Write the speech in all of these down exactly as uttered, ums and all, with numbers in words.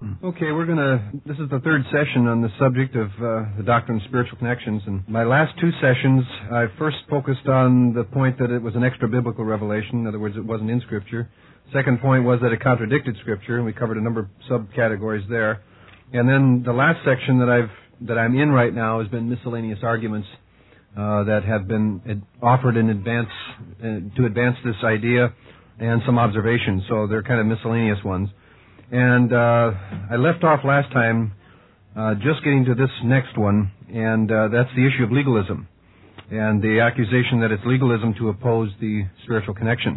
Okay, we're going to, this is the third session on the subject of uh, the doctrine of spiritual connections. And my last two sessions, I first focused on the point that it was an extra-biblical revelation. In other words, it wasn't in Scripture. Second point was that it contradicted Scripture, and we covered a number of subcategories there. And then the last section that I've that I'm in right now has been miscellaneous arguments uh, that have been ad- offered in advance uh, to advance this idea, and some observations. So they're kind of miscellaneous ones. And uh, I left off last time uh, just getting to this next one, and uh, that's the issue of legalism and the accusation that it's legalism to oppose the spiritual connections.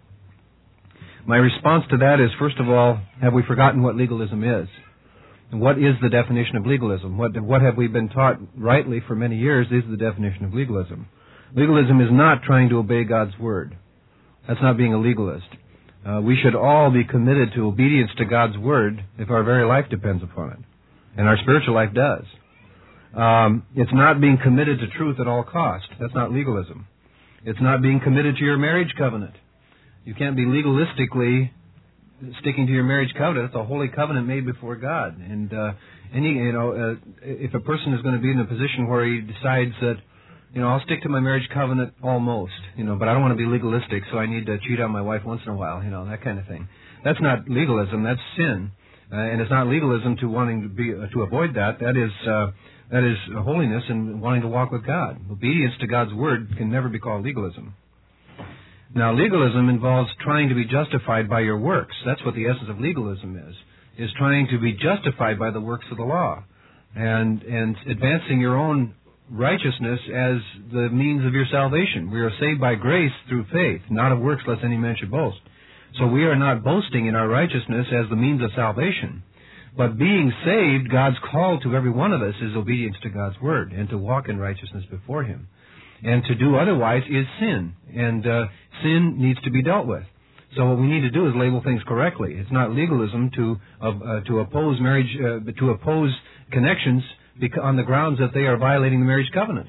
My response to that is, first of all, have we forgotten what legalism is? And what is the definition of legalism? What, what have we been taught rightly for many years is the definition of legalism. Legalism is not trying to obey God's Word. That's not being a legalist. Uh, we should all be committed to obedience to God's Word if our very life depends upon it. And our spiritual life does. Um, it's not being committed to truth at all cost. That's not legalism. It's not being committed to your marriage covenant. You can't be legalistically sticking to your marriage covenant. It's a holy covenant made before God. And uh, any, you know, uh, if a person is going to be in a position where he decides that, you know, I'll stick to my marriage covenant almost, you know, but I don't want to be legalistic, so I need to cheat on my wife once in a while, you know, that kind of thing. That's not legalism, that's sin. Uh, and it's not legalism to wanting to be uh, to avoid that. That is uh, that is holiness and wanting to walk with God. Obedience to God's Word can never be called legalism. Now, legalism involves trying to be justified by your works. That's what the essence of legalism is, is trying to be justified by the works of the law and and advancing your own righteousness as the means of your salvation. We are saved by grace through faith, not of works, lest any man should boast. So we are not boasting in our righteousness as the means of salvation. But being saved, God's call to every one of us is obedience to God's Word and to walk in righteousness before Him. And to do otherwise is sin. And uh, sin needs to be dealt with. So what we need to do is label things correctly. It's not legalism to uh, to oppose marriage, uh, to oppose connections on the grounds that they are violating the marriage covenant.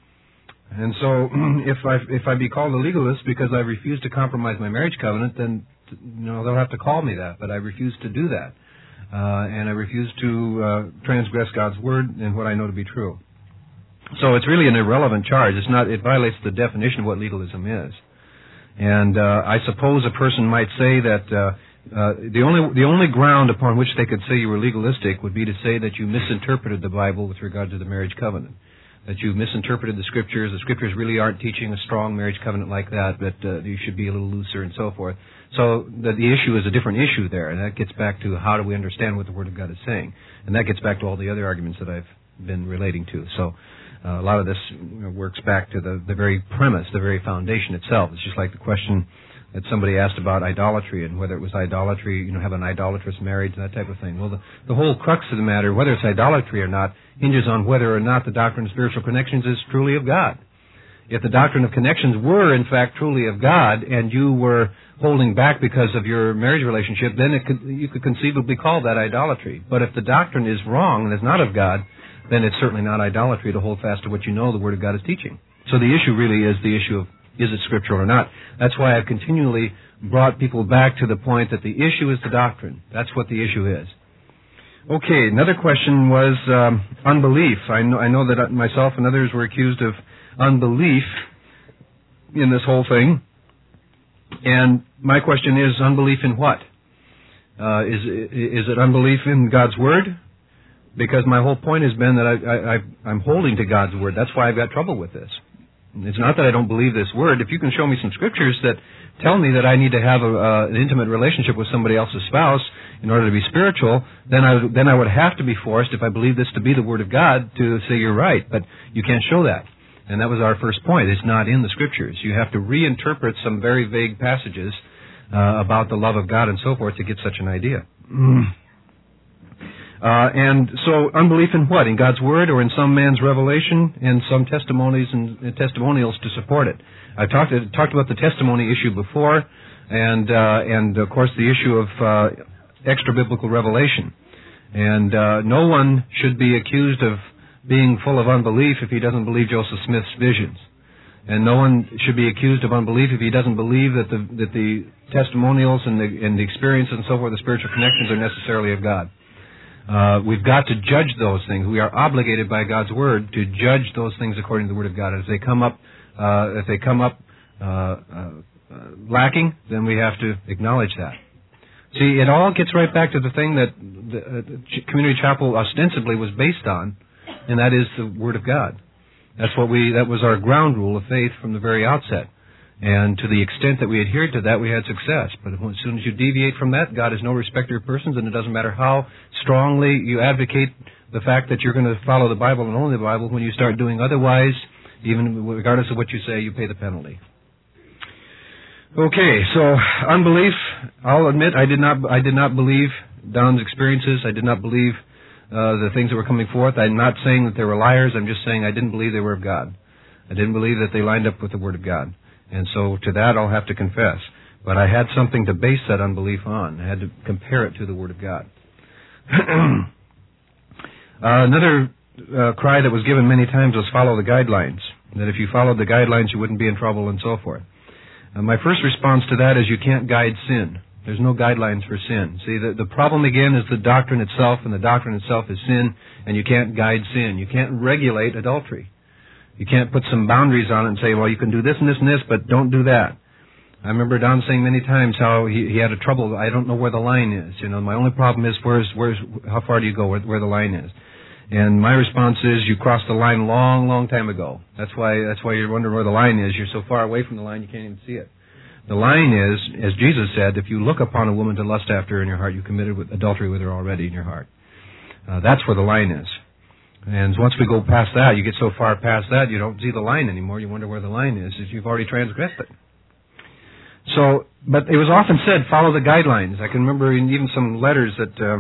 And so, if I if I be called a legalist because I refuse to compromise my marriage covenant, then you know they'll have to call me that. But I refuse to do that, uh, and I refuse to uh, transgress God's Word and what I know to be true. So it's really an irrelevant charge. It's not. It violates the definition of what legalism is. And uh, I suppose a person might say that. Uh, Uh, the only the only ground upon which they could say you were legalistic would be to say that you misinterpreted the Bible with regard to the marriage covenant, that you misinterpreted the Scriptures. The Scriptures really aren't teaching a strong marriage covenant like that, that uh, you should be a little looser and so forth. So the, the issue is a different issue there, and that gets back to how do we understand what the Word of God is saying. And that gets back to all the other arguments that I've been relating to. So uh, a lot of this you know, works back to the, the very premise, the very foundation itself. It's just like the question that somebody asked about idolatry and whether it was idolatry, you know, have an idolatrous marriage and that type of thing. Well, the, the whole crux of the matter, whether it's idolatry or not, hinges on whether or not the doctrine of spiritual connections is truly of God. If the doctrine of connections were, in fact, truly of God and you were holding back because of your marriage relationship, then it could, you could conceivably call that idolatry. But if the doctrine is wrong and is not of God, then it's certainly not idolatry to hold fast to what you know the Word of God is teaching. So the issue really is the issue of is it scriptural or not? That's why I've continually brought people back to the point that the issue is the doctrine. That's what the issue is. Okay, another question was um, unbelief. I know, I know that myself and others were accused of unbelief in this whole thing. And my question is, unbelief in what? Uh, is, is it unbelief in God's Word? Because my whole point has been that I, I, I, I'm holding to God's Word. That's why I've got trouble with this. It's not that I don't believe this Word. If you can show me some Scriptures that tell me that I need to have a, uh, an intimate relationship with somebody else's spouse in order to be spiritual, then I, then I would have to be forced, if I believe this to be the Word of God, to say you're right. But you can't show that. And that was our first point. It's not in the Scriptures. You have to reinterpret some very vague passages uh, about the love of God and so forth to get such an idea. Mm. Uh, and so, unbelief in what? In God's Word or in some man's revelation and some testimonies and, and testimonials to support it? I talked talked about the testimony issue before, and uh, and of course the issue of uh, extra biblical revelation. And uh, no one should be accused of being full of unbelief if he doesn't believe Joseph Smith's visions. And no one should be accused of unbelief if he doesn't believe that the that the testimonials and the and the experiences and so forth, the spiritual connections, are necessarily of God. Uh, we've got to judge those things. We are obligated by God's Word to judge those things according to the Word of God. As they come up, uh, if they come up uh, uh, uh, lacking, then we have to acknowledge that. See, it all gets right back to the thing that the uh, Community Chapel ostensibly was based on, and that is the Word of God. That's what we. That was our ground rule of faith from the very outset. And to the extent that we adhered to that, we had success. But as soon as you deviate from that, God is no respecter of persons, and it doesn't matter how strongly you advocate the fact that you're going to follow the Bible and only the Bible. When you start doing otherwise, even regardless of what you say, you pay the penalty. Okay, so unbelief. I'll admit I did not. I did not believe Don's experiences. I did not believe uh, the things that were coming forth. I'm not saying that they were liars. I'm just saying I didn't believe they were of God. I didn't believe that they lined up with the Word of God. And so to that I'll have to confess. But I had something to base that unbelief on. I had to compare it to the Word of God. uh, another uh, cry that was given many times was follow the guidelines. That if you followed the guidelines, you wouldn't be in trouble and so forth. Uh, my first response to that is you can't guide sin. There's no guidelines for sin. See, the, the problem again is the doctrine itself, and the doctrine itself is sin, and you can't guide sin. You can't regulate adultery. You can't put some boundaries on it and say, well, you can do this and this and this, but don't do that. I remember Don saying many times how he, he had a trouble. I don't know where the line is. You know, my only problem is where's where's how far do you go where, where the line is. And my response is you crossed the line long, long time ago. That's why that's why you're wondering where the line is. You're so far away from the line you can't even see it. The line is, as Jesus said, if you look upon a woman to lust after her in your heart, you committed adultery with her already in your heart. Uh, that's where the line is. And once we go past that, you get so far past that, you don't see the line anymore. You wonder where the line is, as you've already transgressed it. So, but it was often said, follow the guidelines. I can remember in even some letters that uh,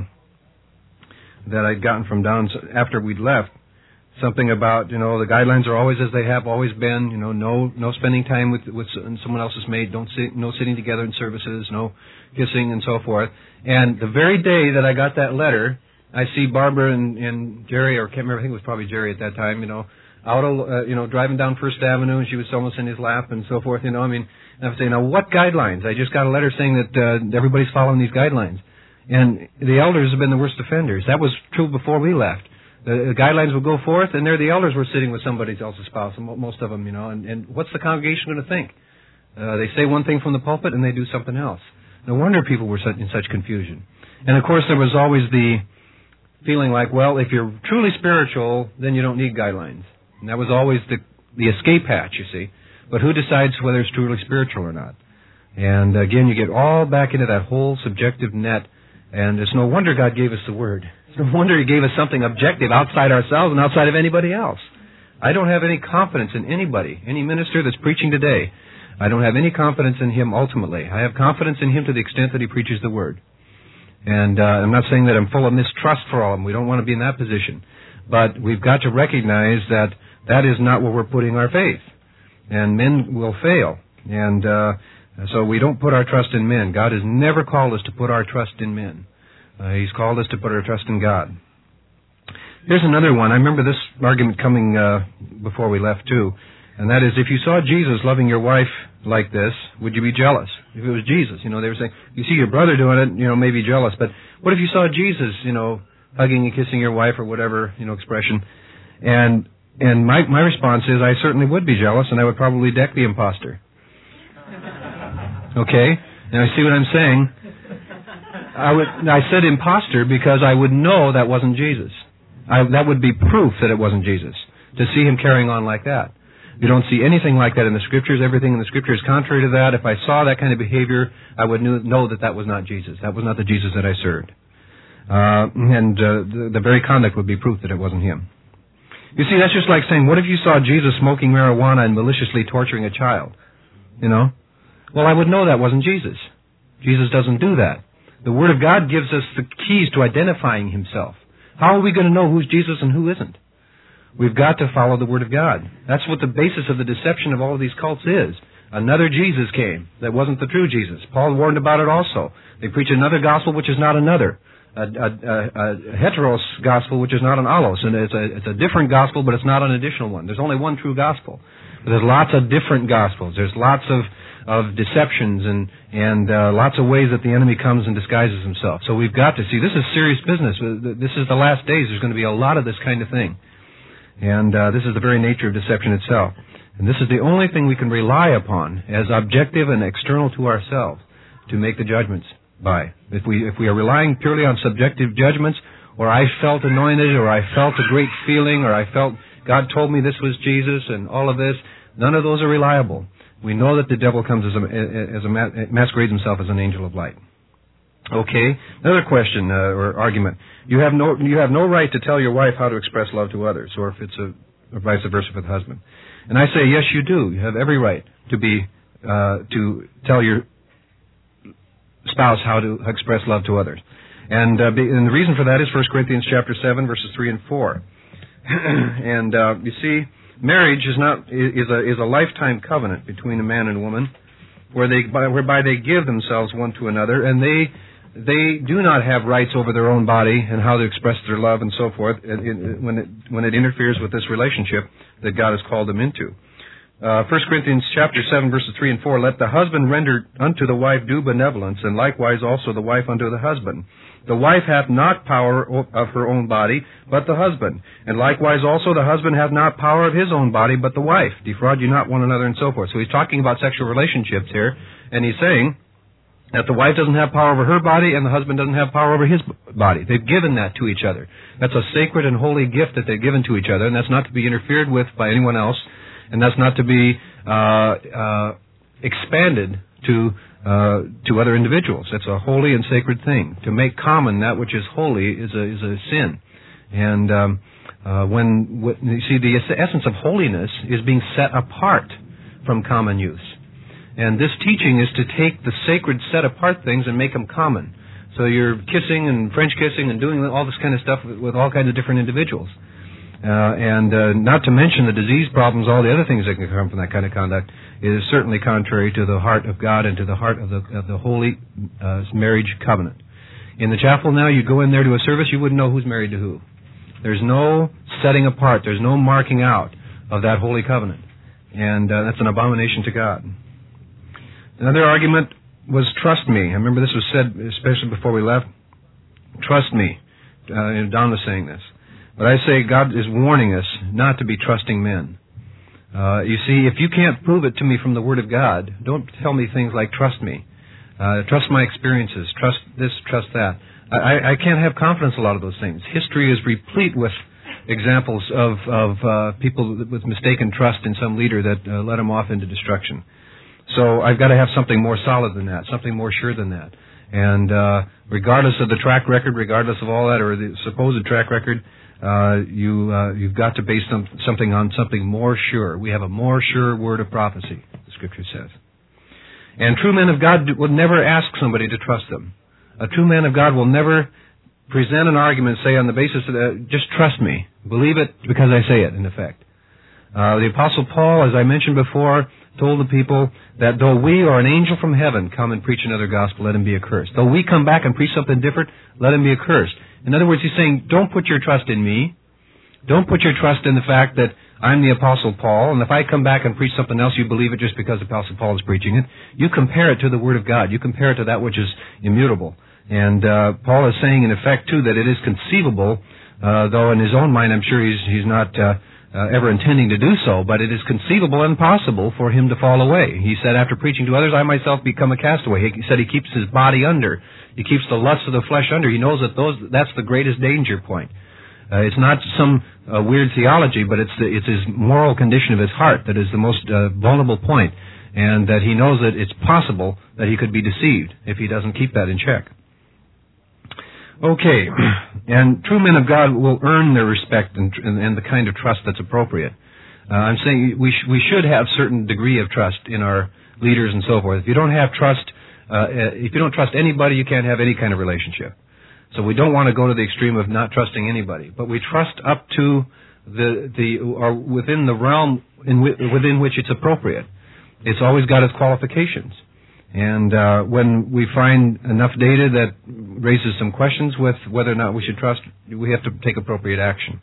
that I'd gotten from Don after we'd left, something about, you know, the guidelines are always as they have always been. You know, no no spending time with with someone else's maid. Don't sit, no sitting together in services. No kissing and so forth. And the very day that I got that letter, I see Barbara and, and Jerry, or I can't remember, I think it was probably Jerry at that time, you know, out, uh, you know, driving down First Avenue, and she was almost in his lap and so forth, you know, I mean, and I was saying, now what guidelines? I just got a letter saying that uh, everybody's following these guidelines. And the elders have been the worst offenders. That was true before we left. The, the guidelines would go forth, and there the elders were sitting with somebody else's spouse, and most of them, you know, and, and what's the congregation going to think? Uh, they say one thing from the pulpit, and they do something else. No wonder people were in such confusion. And, of course, there was always the feeling like, well, if you're truly spiritual, then you don't need guidelines. And that was always the the escape hatch, you see. But who decides whether it's truly spiritual or not? And again, you get all back into that whole subjective net, and it's no wonder God gave us the Word. It's no wonder He gave us something objective outside ourselves and outside of anybody else. I don't have any confidence in anybody, any minister that's preaching today. I don't have any confidence in him ultimately. I have confidence in him to the extent that he preaches the Word. And uh, I'm not saying that I'm full of mistrust for all of them. We don't want to be in that position. But we've got to recognize that that is not where we're putting our faith. And men will fail. And uh, so we don't put our trust in men. God has never called us to put our trust in men. Uh, he's called us to put our trust in God. Here's another one. I remember this argument coming uh, before we left, too. And that is, if you saw Jesus loving your wife like this, would you be jealous? If it was Jesus, you know, they were saying, you see your brother doing it, you know, maybe jealous. But what if you saw Jesus, you know, hugging and kissing your wife or whatever, you know, expression? And and my my response is, I certainly would be jealous, and I would probably deck the imposter. Okay? Now, you see what I'm saying? I would. I said imposter because I would know that wasn't Jesus. I, that would be proof that it wasn't Jesus, to see him carrying on like that. You don't see anything like that in the Scriptures. Everything in the Scripture is contrary to that. If I saw that kind of behavior, I would know that that was not Jesus. That was not the Jesus that I served. Uh, and uh, the, the very conduct would be proof that it wasn't him. You see, that's just like saying, what if you saw Jesus smoking marijuana and maliciously torturing a child? You know? Well, I would know that wasn't Jesus. Jesus doesn't do that. The Word of God gives us the keys to identifying himself. How are we going to know who's Jesus and who isn't? We've got to follow the Word of God. That's what the basis of the deception of all of these cults is. Another Jesus came that wasn't the true Jesus. Paul warned about it also. They preach another gospel which is not another. a, a, a, a heteros gospel, which is not an allos, and it's a, it's a different gospel, but it's not an additional one. There's only one true gospel. But there's lots of different gospels. There's lots of, of deceptions and, and uh, lots of ways that the enemy comes and disguises himself. So we've got to see, this is serious business. This is the last days. There's going to be a lot of this kind of thing. And uh, this is the very nature of deception itself. And this is the only thing we can rely upon as objective and external to ourselves to make the judgments by. If we if we are relying purely on subjective judgments, or I felt anointed, or I felt a great feeling, or I felt God told me this was Jesus, and all of this, none of those are reliable. We know that the devil comes as a, as a masquerades himself as an angel of light. Okay, another question uh, or argument: you have no you have no right to tell your wife how to express love to others, or if it's a or vice versa for the husband. And I say, yes, you do. You have every right to be uh, to tell your spouse how to express love to others. And, uh, be, and the reason for that is First Corinthians chapter seven, verses three and four. And uh, you see, marriage is not is a is a lifetime covenant between a man and a woman, where they by, whereby they give themselves one to another, and they they do not have rights over their own body and how to express their love and so forth when it when it interferes with this relationship that God has called them into. Uh, First Corinthians chapter seven, verses three and four, let the husband render unto the wife due benevolence, and likewise also the wife unto the husband. The wife hath not power of her own body, but the husband. And likewise also the husband hath not power of his own body, but the wife. Defraud you not one another, and so forth. So he's talking about sexual relationships here, and he's saying that the wife doesn't have power over her body, and the husband doesn't have power over his body. They've given that to each other. That's a sacred and holy gift that they've given to each other, and that's not to be interfered with by anyone else. And that's not to be uh, uh, expanded to uh, to other individuals. It's a holy and sacred thing. To make common that which is holy is a is a sin. And um, uh, when, when you see, the essence of holiness is being set apart from common use. And this teaching is to take the sacred, set apart things and make them common. So you're kissing and French kissing and doing all this kind of stuff with, with all kinds of different individuals. Uh, and uh, not to mention the disease problems, all the other things that can come from that kind of conduct, is certainly contrary to the heart of God and to the heart of the, of the holy uh, marriage covenant. In the chapel now, you go in there to a service, you wouldn't know who's married to who. There's no setting apart. There's no marking out of that holy covenant. And uh, that's an abomination to God. Another argument was trust me. I remember this was said, especially before we left. Trust me. Uh, Don was saying this. But I say God is warning us not to be trusting men. Uh, you see, if you can't prove it to me from the Word of God, don't tell me things like trust me. Uh, trust my experiences. Trust this, trust that. I, I can't have confidence in a lot of those things. History is replete with examples of, of uh, people with mistaken trust in some leader that uh, led them off into destruction. So I've got to have something more solid than that, something more sure than that. And uh, regardless of the track record, regardless of all that, or the supposed track record, Uh, you, uh, you've got to base some, something on something more sure. We have a more sure word of prophecy, the Scripture says. And true men of God would never ask somebody to trust them. A true man of God will never present an argument, say, on the basis of, uh, just trust me. Believe it because I say it, in effect. Uh, the Apostle Paul, as I mentioned before, told the people that though we or an angel from heaven come and preach another gospel, let him be accursed. Though we come back and preach something different, let him be accursed. In other words, he's saying, don't put your trust in me. Don't put your trust in the fact that I'm the Apostle Paul, and if I come back and preach something else, you believe it just because the Apostle Paul is preaching it. You compare it to the Word of God. You compare it to that which is immutable. And uh, Paul is saying, in effect, too, that it is conceivable, uh, though in his own mind I'm sure he's, he's not uh, uh, ever intending to do so, but it is conceivable and possible for him to fall away. He said, after preaching to others, I myself become a castaway. He said he keeps his body under. He keeps the lust of the flesh under. He knows that those that's the greatest danger point. Uh, it's not some uh, weird theology, but it's the, it's his moral condition of his heart that is the most uh, vulnerable point, and that he knows that it's possible that he could be deceived if he doesn't keep that in check. Okay, and true men of God will earn their respect and, and, and the kind of trust that's appropriate. Uh, I'm saying we sh- we should have certain degree of trust in our leaders and so forth. If you don't have trust, Uh, if you don't trust anybody, you can't have any kind of relationship. So we don't want to go to the extreme of not trusting anybody, but we trust up to the the or within the realm in w- within which it's appropriate. It's always got its qualifications, And uh, when we find enough data that raises some questions with whether or not we should trust, we have to take appropriate action.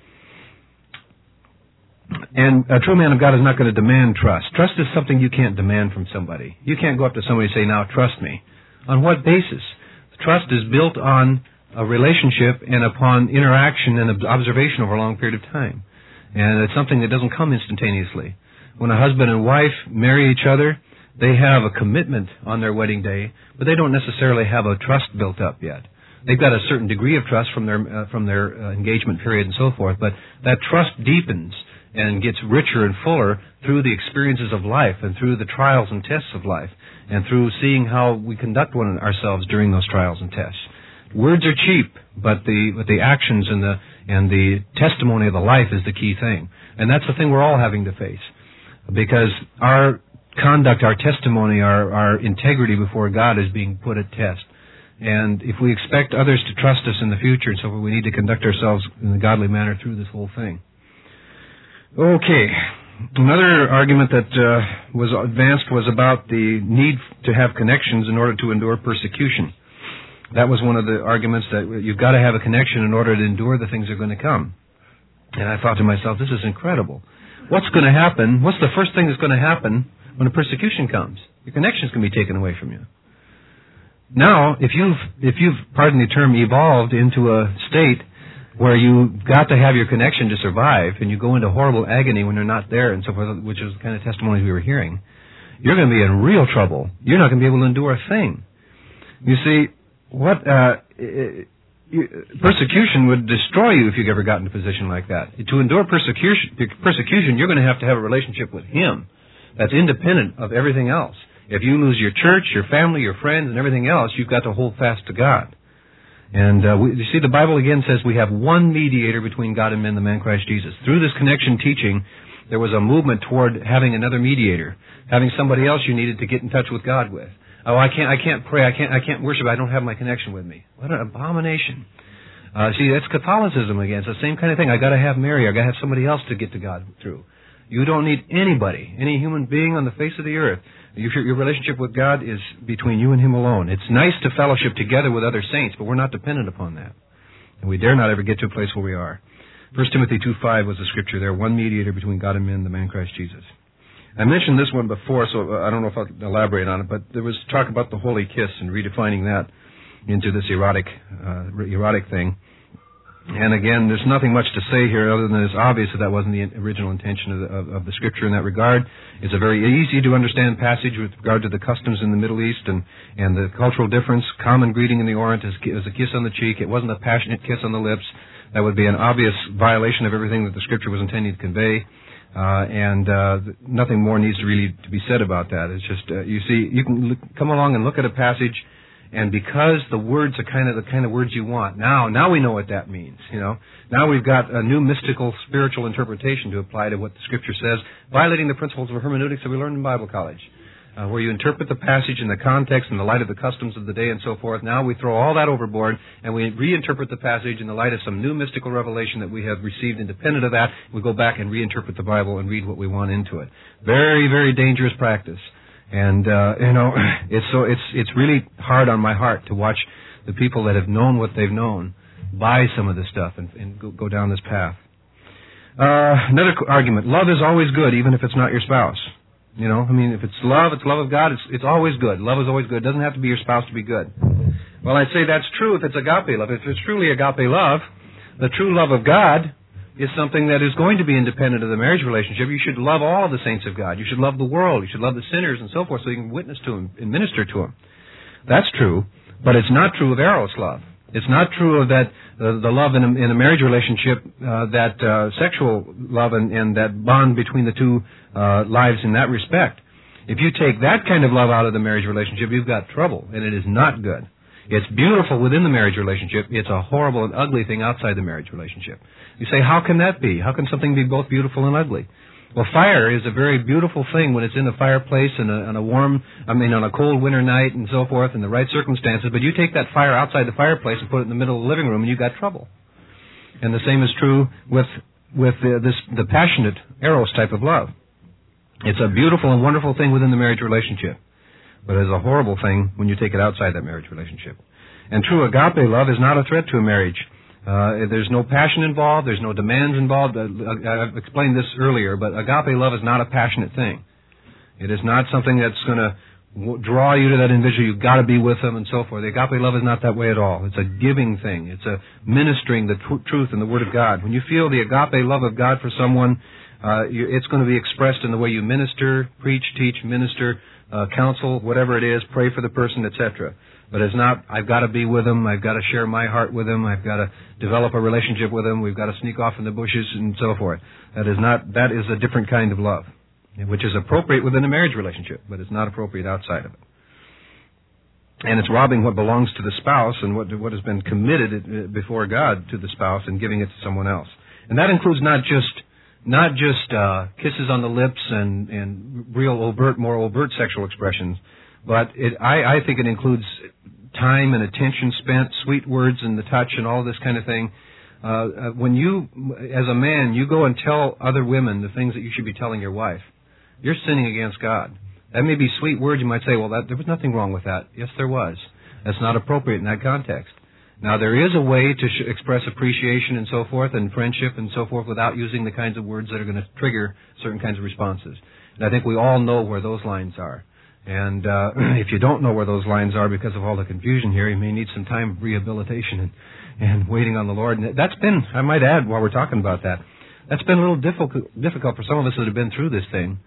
And a true man of God is not going to demand trust. Trust is something you can't demand from somebody. You can't go up to somebody and say, now trust me. On what basis? Trust is built on a relationship and upon interaction and observation over a long period of time. And it's something that doesn't come instantaneously. When a husband and wife marry each other, they have a commitment on their wedding day, but they don't necessarily have a trust built up yet. They've got a certain degree of trust from their uh, from their uh, engagement period and so forth, but that trust deepens and gets richer and fuller through the experiences of life and through the trials and tests of life and through seeing how we conduct one ourselves during those trials and tests. Words are cheap, but the but the actions and the and the testimony of the life is the key thing. And that's the thing we're all having to face. Because our conduct, our testimony, our, our integrity before God is being put at test. And if we expect others to trust us in the future and so forth, we need to conduct ourselves in a godly manner through this whole thing. Okay. Another argument that uh, was advanced was about the need to have connections in order to endure persecution. That was one of the arguments, that you've got to have a connection in order to endure the things that are going to come. And I thought to myself, this is incredible. What's going to happen? What's the first thing that's going to happen when a persecution comes? Your connections can be taken away from you. Now, if you've, if you've, pardon the term, evolved into a state where you've got to have your connection to survive, and you go into horrible agony when they're not there and so forth, which is the kind of testimonies we were hearing, you're going to be in real trouble. You're not going to be able to endure a thing. You see, what uh, you, persecution would destroy you if you've ever gotten in a position like that. To endure persecution, persecution, you're going to have to have a relationship with Him that's independent of everything else. If you lose your church, your family, your friends, and everything else, you've got to hold fast to God. And uh, we, you see, the Bible again says we have one mediator between God and men, the man Christ Jesus. Through this connection teaching, there was a movement toward having another mediator, having somebody else you needed to get in touch with God with. Oh, I can't, I can't pray, I can't, I can't worship, I don't have my connection with me. What an abomination. Uh, see, that's Catholicism again. It's the same kind of thing. I gotta have Mary, I gotta have somebody else to get to God through. You don't need anybody, any human being on the face of the earth. Your, your relationship with God is between you and Him alone. It's nice to fellowship together with other saints, but we're not dependent upon that. And we dare not ever get to a place where we are. First Timothy two five was the scripture there, one mediator between God and men, the man Christ Jesus. I mentioned this one before, so I don't know if I'll elaborate on it, but there was talk about the holy kiss and redefining that into this erotic, uh, erotic thing. And again, there's nothing much to say here other than it's obvious that that wasn't the original intention of the, of, of the scripture in that regard. It's a very easy to understand passage with regard to the customs in the Middle East and, and the cultural difference. Common greeting in the Orient is, is a kiss on the cheek. It wasn't a passionate kiss on the lips. That would be an obvious violation of everything that the scripture was intending to convey. Uh, and uh, nothing more needs to really to be said about that. It's just, uh, you see, you can look, come along and look at a passage, and because the words are kind of the kind of words you want, now now we know what that means, you know. Now we've got a new mystical, spiritual interpretation to apply to what the Scripture says, violating the principles of hermeneutics that we learned in Bible college, uh, where you interpret the passage in the context and the light of the customs of the day and so forth. Now we throw all that overboard, and we reinterpret the passage in the light of some new mystical revelation that we have received independent of that. We go back and reinterpret the Bible and read what we want into it. Very, very dangerous practice. And, uh, you know, it's so, it's, it's really hard on my heart to watch the people that have known what they've known buy some of this stuff and, and go, go down this path. Uh, another argument. Love is always good, even if it's not your spouse. You know, I mean, if it's love, it's love of God, it's, it's always good. Love is always good. It doesn't have to be your spouse to be good. Well, I'd say that's true if it's agape love. If it's truly agape love, the true love of God is something that is going to be independent of the marriage relationship. You should love all the saints of God. You should love the world. You should love the sinners and so forth so you can witness to them and minister to them. That's true, but it's not true of eros love. It's not true of that uh, the love in a, in a marriage relationship, uh, that uh, sexual love and, and that bond between the two uh, lives in that respect. If you take that kind of love out of the marriage relationship, you've got trouble, and it is not good. It's beautiful within the marriage relationship. It's a horrible and ugly thing outside the marriage relationship. You say, how can that be? How can something be both beautiful and ugly? Well, fire is a very beautiful thing when it's in the fireplace and on a warm, I mean, on a cold winter night and so forth in the right circumstances. But you take that fire outside the fireplace and put it in the middle of the living room and you've got trouble. And the same is true with with the, this the passionate eros type of love. It's a beautiful and wonderful thing within the marriage relationship. but it is a horrible thing when you take it outside that marriage relationship. And true agape love is not a threat to a marriage. Uh, there's no passion involved. There's no demands involved. Uh, I've explained this earlier, but agape love is not a passionate thing. It is not something that's going to w- draw you to that individual. You've got to be with them and so forth. The agape love is not that way at all. It's a giving thing. It's a ministering the tr- truth and the Word of God. When you feel the agape love of God for someone, uh, you, it's going to be expressed in the way you minister, preach, teach, minister, uh, counsel, whatever it is, pray for the person, et cetera. But it's not, I've got to be with them, I've got to share my heart with them, I've got to develop a relationship with them, we've got to sneak off in the bushes and so forth. That is not, that is a different kind of love, which is appropriate within a marriage relationship, but it's not appropriate outside of it. And it's robbing what belongs to the spouse and what, what has been committed before God to the spouse and giving it to someone else. And that includes not just, not just, uh, kisses on the lips and, and real overt, more overt sexual expressions, but it, I, I think it includes time and attention spent, sweet words and the touch and all this kind of thing. Uh, when you, as a man, you go and tell other women the things that you should be telling your wife, you're sinning against God. That may be sweet words. You might say, well, that, there was nothing wrong with that. Yes, there was. That's not appropriate in that context. Now, there is a way to sh- express appreciation and so forth and friendship and so forth without using the kinds of words that are going to trigger certain kinds of responses. And I think we all know where those lines are. And uh, if you don't know where those lines are because of all the confusion here, you may need some time of rehabilitation and, and waiting on the Lord. And that's been, I might add while we're talking about that, that's been a little difficult, difficult for some of us that have been through this thing,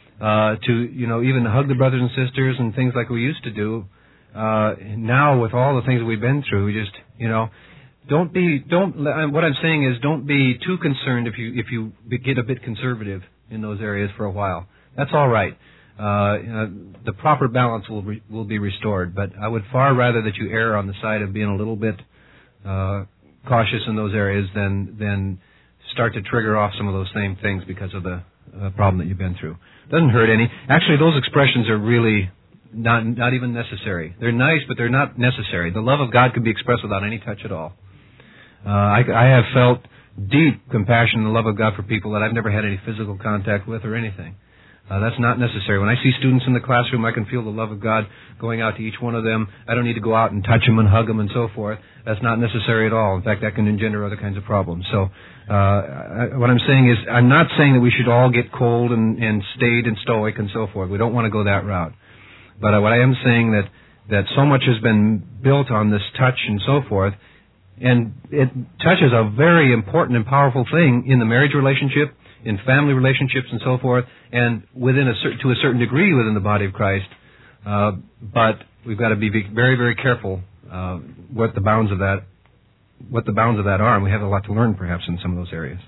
uh, to, you know, even hug the brothers and sisters and things like we used to do. Uh, now with all the things that we've been through, we just, you know, don't be, don't, what I'm saying is don't be too concerned if you, if you get a bit conservative in those areas for a while. That's all right. Uh, you know, the proper balance will re- will be restored, but I would far rather that you err on the side of being a little bit uh, cautious in those areas than than start to trigger off some of those same things because of the uh, problem that you've been through. Doesn't hurt any. Actually, those expressions are really not not even necessary. They're nice, but they're not necessary. The love of God can be expressed without any touch at all. Uh, I, I have felt deep compassion and the love of God for people that I've never had any physical contact with or anything. Uh, that's not necessary. When I see students in the classroom, I can feel the love of God going out to each one of them. I don't need to go out and touch them and hug them and so forth. That's not necessary at all. In fact, that can engender other kinds of problems. So, uh, I, what I'm saying is, I'm not saying that we should all get cold and, and staid and stoic and so forth. We don't want to go that route. But uh, what I am saying that, that so much has been built on this touch and so forth, and it touch is a very important and powerful thing in the marriage relationship, in family relationships and so forth, and within a cer- to a certain degree within the body of Christ. Uh, but we've got to be very, very careful uh, what the bounds of that, what the bounds of that are, and we have a lot to learn perhaps in some of those areas.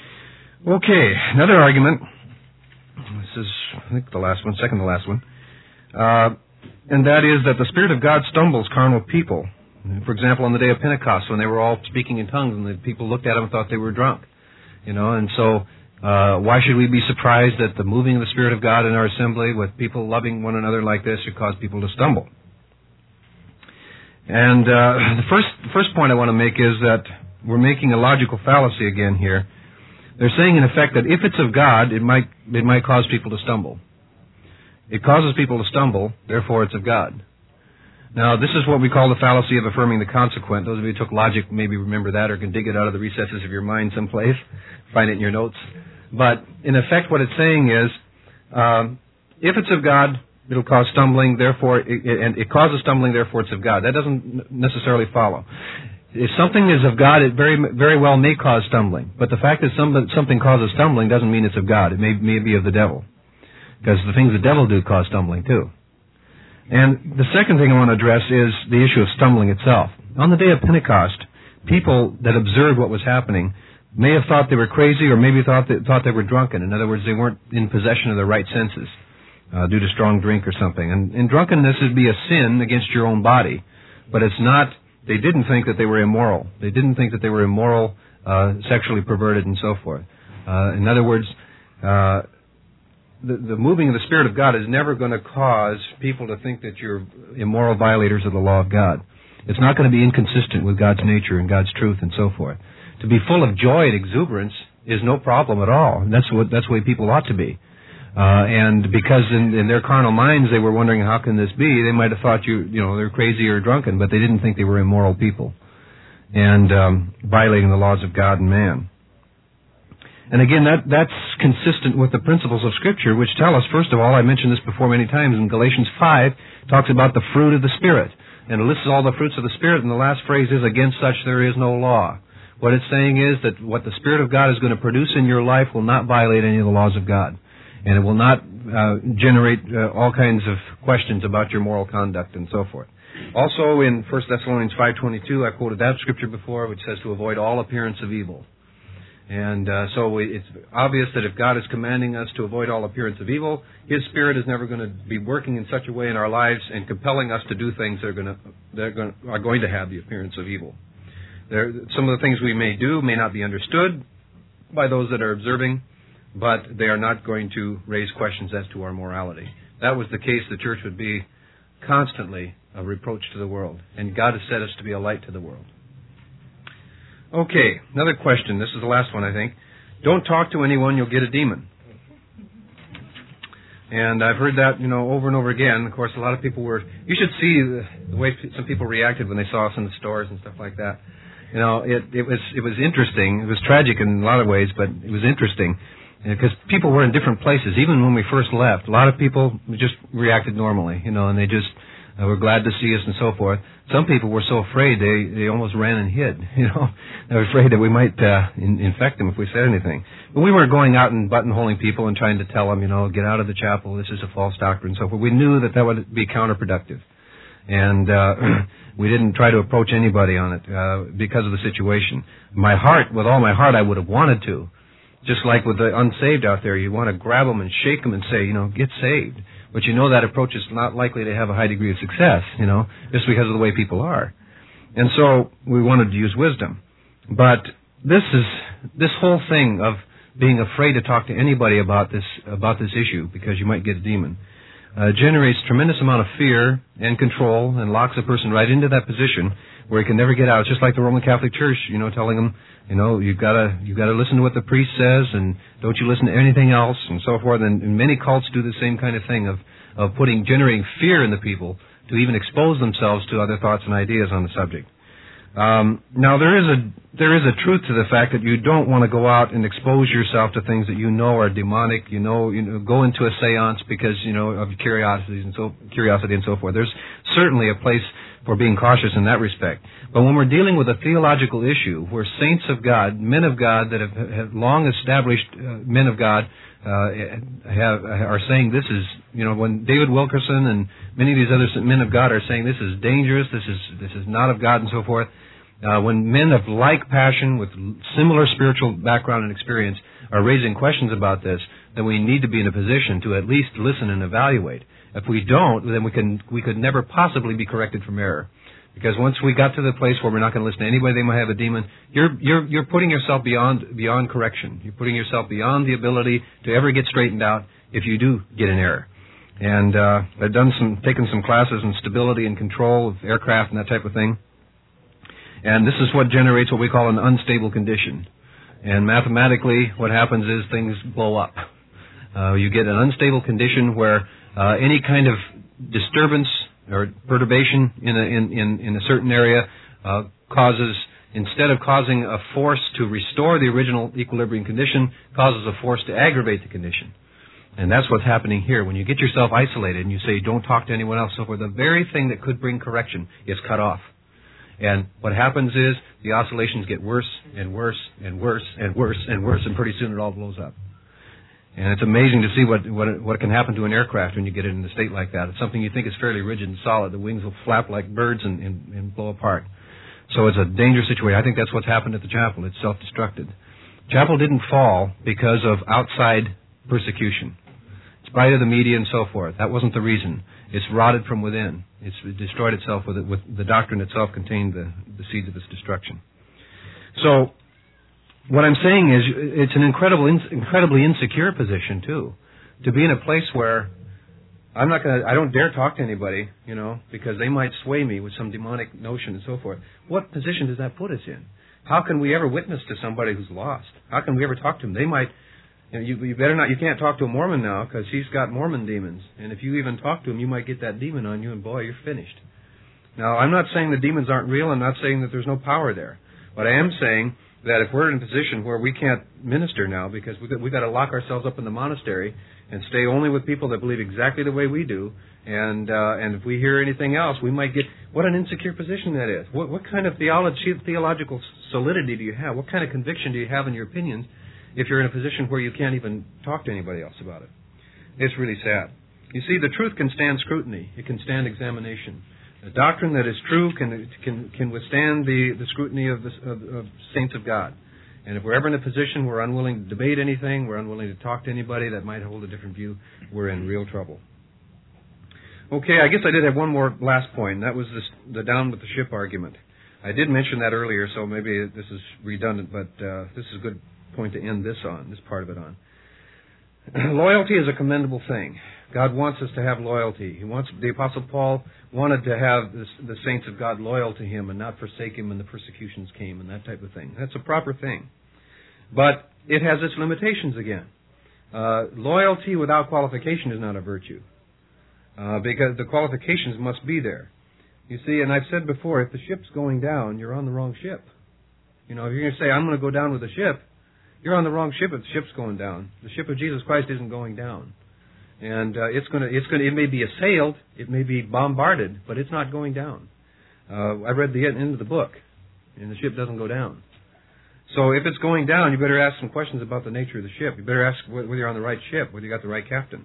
Okay, another argument. This is, I think, the last one, second to last one, uh, and that is that the Spirit of God stumbles carnal people. For example, on the day of Pentecost, when they were all speaking in tongues, and the people looked at them and thought they were drunk, you know, and so. Uh, why should we be surprised that the moving of the Spirit of God in our assembly with people loving one another like this should cause people to stumble? And uh, the first first point I want to make is that we're making a logical fallacy again here. They're saying, in effect, that if it's of God, it might it might cause people to stumble. It causes people to stumble, therefore it's of God. Now, this is what we call the fallacy of affirming the consequent. Those of you who took logic maybe remember that or can dig it out of the recesses of your mind someplace, find it in your notes. But in effect, what it's saying is, um, if it's of God, it'll cause stumbling. Therefore, it, it, and it causes stumbling. Therefore, it's of God. That doesn't necessarily follow. If something is of God, it very, very well may cause stumbling. But the fact that some, something causes stumbling doesn't mean it's of God. It may, may be of the devil, because the things the devil do cause stumbling too. And the second thing I want to address is the issue of stumbling itself. On the day of Pentecost, people that observed what was happening may have thought they were crazy, or maybe thought they, thought they were drunken. In other words, they weren't in possession of their right senses uh, due to strong drink or something. And, and drunkenness would be a sin against your own body, but it's not. They didn't think that they were immoral. They didn't think that they were immoral, uh, sexually perverted, and so forth. Uh, in other words, uh, the, the moving of the Spirit of God is never going to cause people to think that you're immoral violators of the law of God. It's not going to be inconsistent with God's nature and God's truth and so forth. To be full of joy and exuberance is no problem at all. And that's what that's the way people ought to be. Uh, and because in, in their carnal minds they were wondering, how can this be? They might have thought you, you know, they're crazy or drunken, but they didn't think they were immoral people and um, violating the laws of God and man. And again, that that's consistent with the principles of Scripture, which tell us, first of all, I mentioned this before many times, in Galatians five, talks about the fruit of the Spirit. And it lists all the fruits of the Spirit, and the last phrase is, against such there is no law. What it's saying is that what the Spirit of God is going to produce in your life will not violate any of the laws of God. And it will not uh, generate uh, all kinds of questions about your moral conduct and so forth. Also in First Thessalonians five twenty-two, I quoted that scripture before, which says to avoid all appearance of evil. And uh, so it's obvious that if God is commanding us to avoid all appearance of evil, His Spirit is never going to be working in such a way in our lives and compelling us to do things that are going to, that are going to, are going to have the appearance of evil. There, some of the things we may do may not be understood by those that are observing, but they are not going to raise questions as to our morality. That was the case, the church would be constantly a reproach to the world, and God has set us to be a light to the world. Okay, another question. This is the last one, I think. Don't talk to anyone, you'll get a demon. And I've heard that, you know, over and over again. Of course, a lot of people were... You should see the, the way some people reacted when they saw us in the stores and stuff like that. You know, it, it was it was interesting. It was tragic in a lot of ways, but it was interesting. Because people were in different places. Even when we first left, a lot of people just reacted normally, you know, and they just uh, were glad to see us and so forth. Some people were so afraid they, they almost ran and hid, you know. They were afraid that we might uh, in, infect them if we said anything. But we weren't going out and buttonholing people and trying to tell them, you know, get out of the chapel, this is a false doctrine and so forth. We knew that that would be counterproductive. And uh, we didn't try to approach anybody on it uh, because of the situation. My heart, with all my heart, I would have wanted to. Just like with the unsaved out there, you want to grab them and shake them and say, you know, get saved. But you know that approach is not likely to have a high degree of success, you know, just because of the way people are. And so we wanted to use wisdom. But this is this whole thing of being afraid to talk to anybody about this about this issue because you might get a demon uh, generates tremendous amount of fear and control and locks a person right into that position where he can never get out. It's just like the Roman Catholic Church, you know, telling them, you know, you've got to you've got to listen to what the priest says, and don't you listen to anything else, and so forth. And, and many cults do the same kind of thing of of putting generating fear in the people to even expose themselves to other thoughts and ideas on the subject. Um, now there is a there is a truth to the fact that you don't want to go out and expose yourself to things that you know are demonic. You know, you know, go into a séance because you know of curiosities and so curiosity and so forth. There's certainly a place for being cautious in that respect. But when we're dealing with a theological issue where saints of God, men of God that have, have long established uh, men of God uh, have are saying this is, you know, when David Wilkerson and many of these other men of God are saying this is dangerous, this is this is not of God and so forth. Uh, when men of like passion with similar spiritual background and experience are raising questions about this, then we need to be in a position to at least listen and evaluate. If we don't, then we can we could never possibly be corrected from error. Because once we got to the place where we're not going to listen to anybody, they might have a demon, you're you're you're putting yourself beyond beyond correction. You're putting yourself beyond the ability to ever get straightened out if you do get an error. And uh, I've done some taken some classes in stability and control of aircraft and that type of thing. And this is what generates what we call an unstable condition. And mathematically, what happens is things blow up. Uh, you get an unstable condition where uh, any kind of disturbance or perturbation in a, in, in, in a certain area uh, causes, instead of causing a force to restore the original equilibrium condition, causes a force to aggravate the condition. And that's what's happening here. When you get yourself isolated and you say, don't talk to anyone else, so forth, the very thing that could bring correction is cut off. And what happens is the oscillations get worse and worse and worse and worse and worse, and pretty soon it all blows up. And it's amazing to see what what what can happen to an aircraft when you get it in a state like that. It's something you think is fairly rigid and solid. The wings will flap like birds and, and, and blow apart. So it's a dangerous situation. I think that's what's happened at the chapel. It's self-destructed. Chapel didn't fall because of outside persecution, in spite of the media and so forth. That wasn't the reason. It's rotted from within. It's destroyed itself with it, with the doctrine itself contained the, the seeds of its destruction. So, what I'm saying is, it's an incredible, incredibly insecure position too, to be in a place where I'm not going to, I don't dare talk to anybody, you know, because they might sway me with some demonic notion and so forth. What position does that put us in? How can we ever witness to somebody who's lost? How can we ever talk to them? They might, You, know, you, you better not. You can't talk to a Mormon now because he's got Mormon demons, and if you even talk to him, you might get that demon on you, and boy, you're finished. Now, I'm not saying the demons aren't real. I'm not saying that there's no power there, but I am saying that if we're in a position where we can't minister now because we've got, we've got to lock ourselves up in the monastery and stay only with people that believe exactly the way we do, and uh, and if we hear anything else, we might get, what an insecure position that is. What, what kind of theology, theological solidity do you have? What kind of conviction do you have in your opinions if you're in a position where you can't even talk to anybody else about it? It's really sad. You see, the truth can stand scrutiny. It can stand examination. A doctrine that is true can can can withstand the, the scrutiny of the of, of saints of God. And if we're ever in a position where we're unwilling to debate anything, we're unwilling to talk to anybody that might hold a different view, we're in real trouble. Okay, I guess I did have one more last point, and that was this, the down with the ship argument. I did mention that earlier, so maybe this is redundant, but uh, this is a good point to end this on, this part of it on. Loyalty is a commendable thing. God wants us to have loyalty. He wants the Apostle Paul wanted to have this, the saints of God loyal to him and not forsake him when the persecutions came and that type of thing. That's a proper thing. But it has its limitations again. Uh, loyalty without qualification is not a virtue. Uh, because the qualifications must be there. You see, and I've said before, if the ship's going down, you're on the wrong ship. You know, if you're going to say, I'm going to go down with the ship, you're on the wrong ship if the ship's going down. The ship of Jesus Christ isn't going down. And uh, it's going to, it's going to, it may be assailed, it may be bombarded, but it's not going down. Uh, I read the end of the book, and the ship doesn't go down. So if it's going down, you better ask some questions about the nature of the ship. You better ask whether you're on the right ship, whether you got the right captain.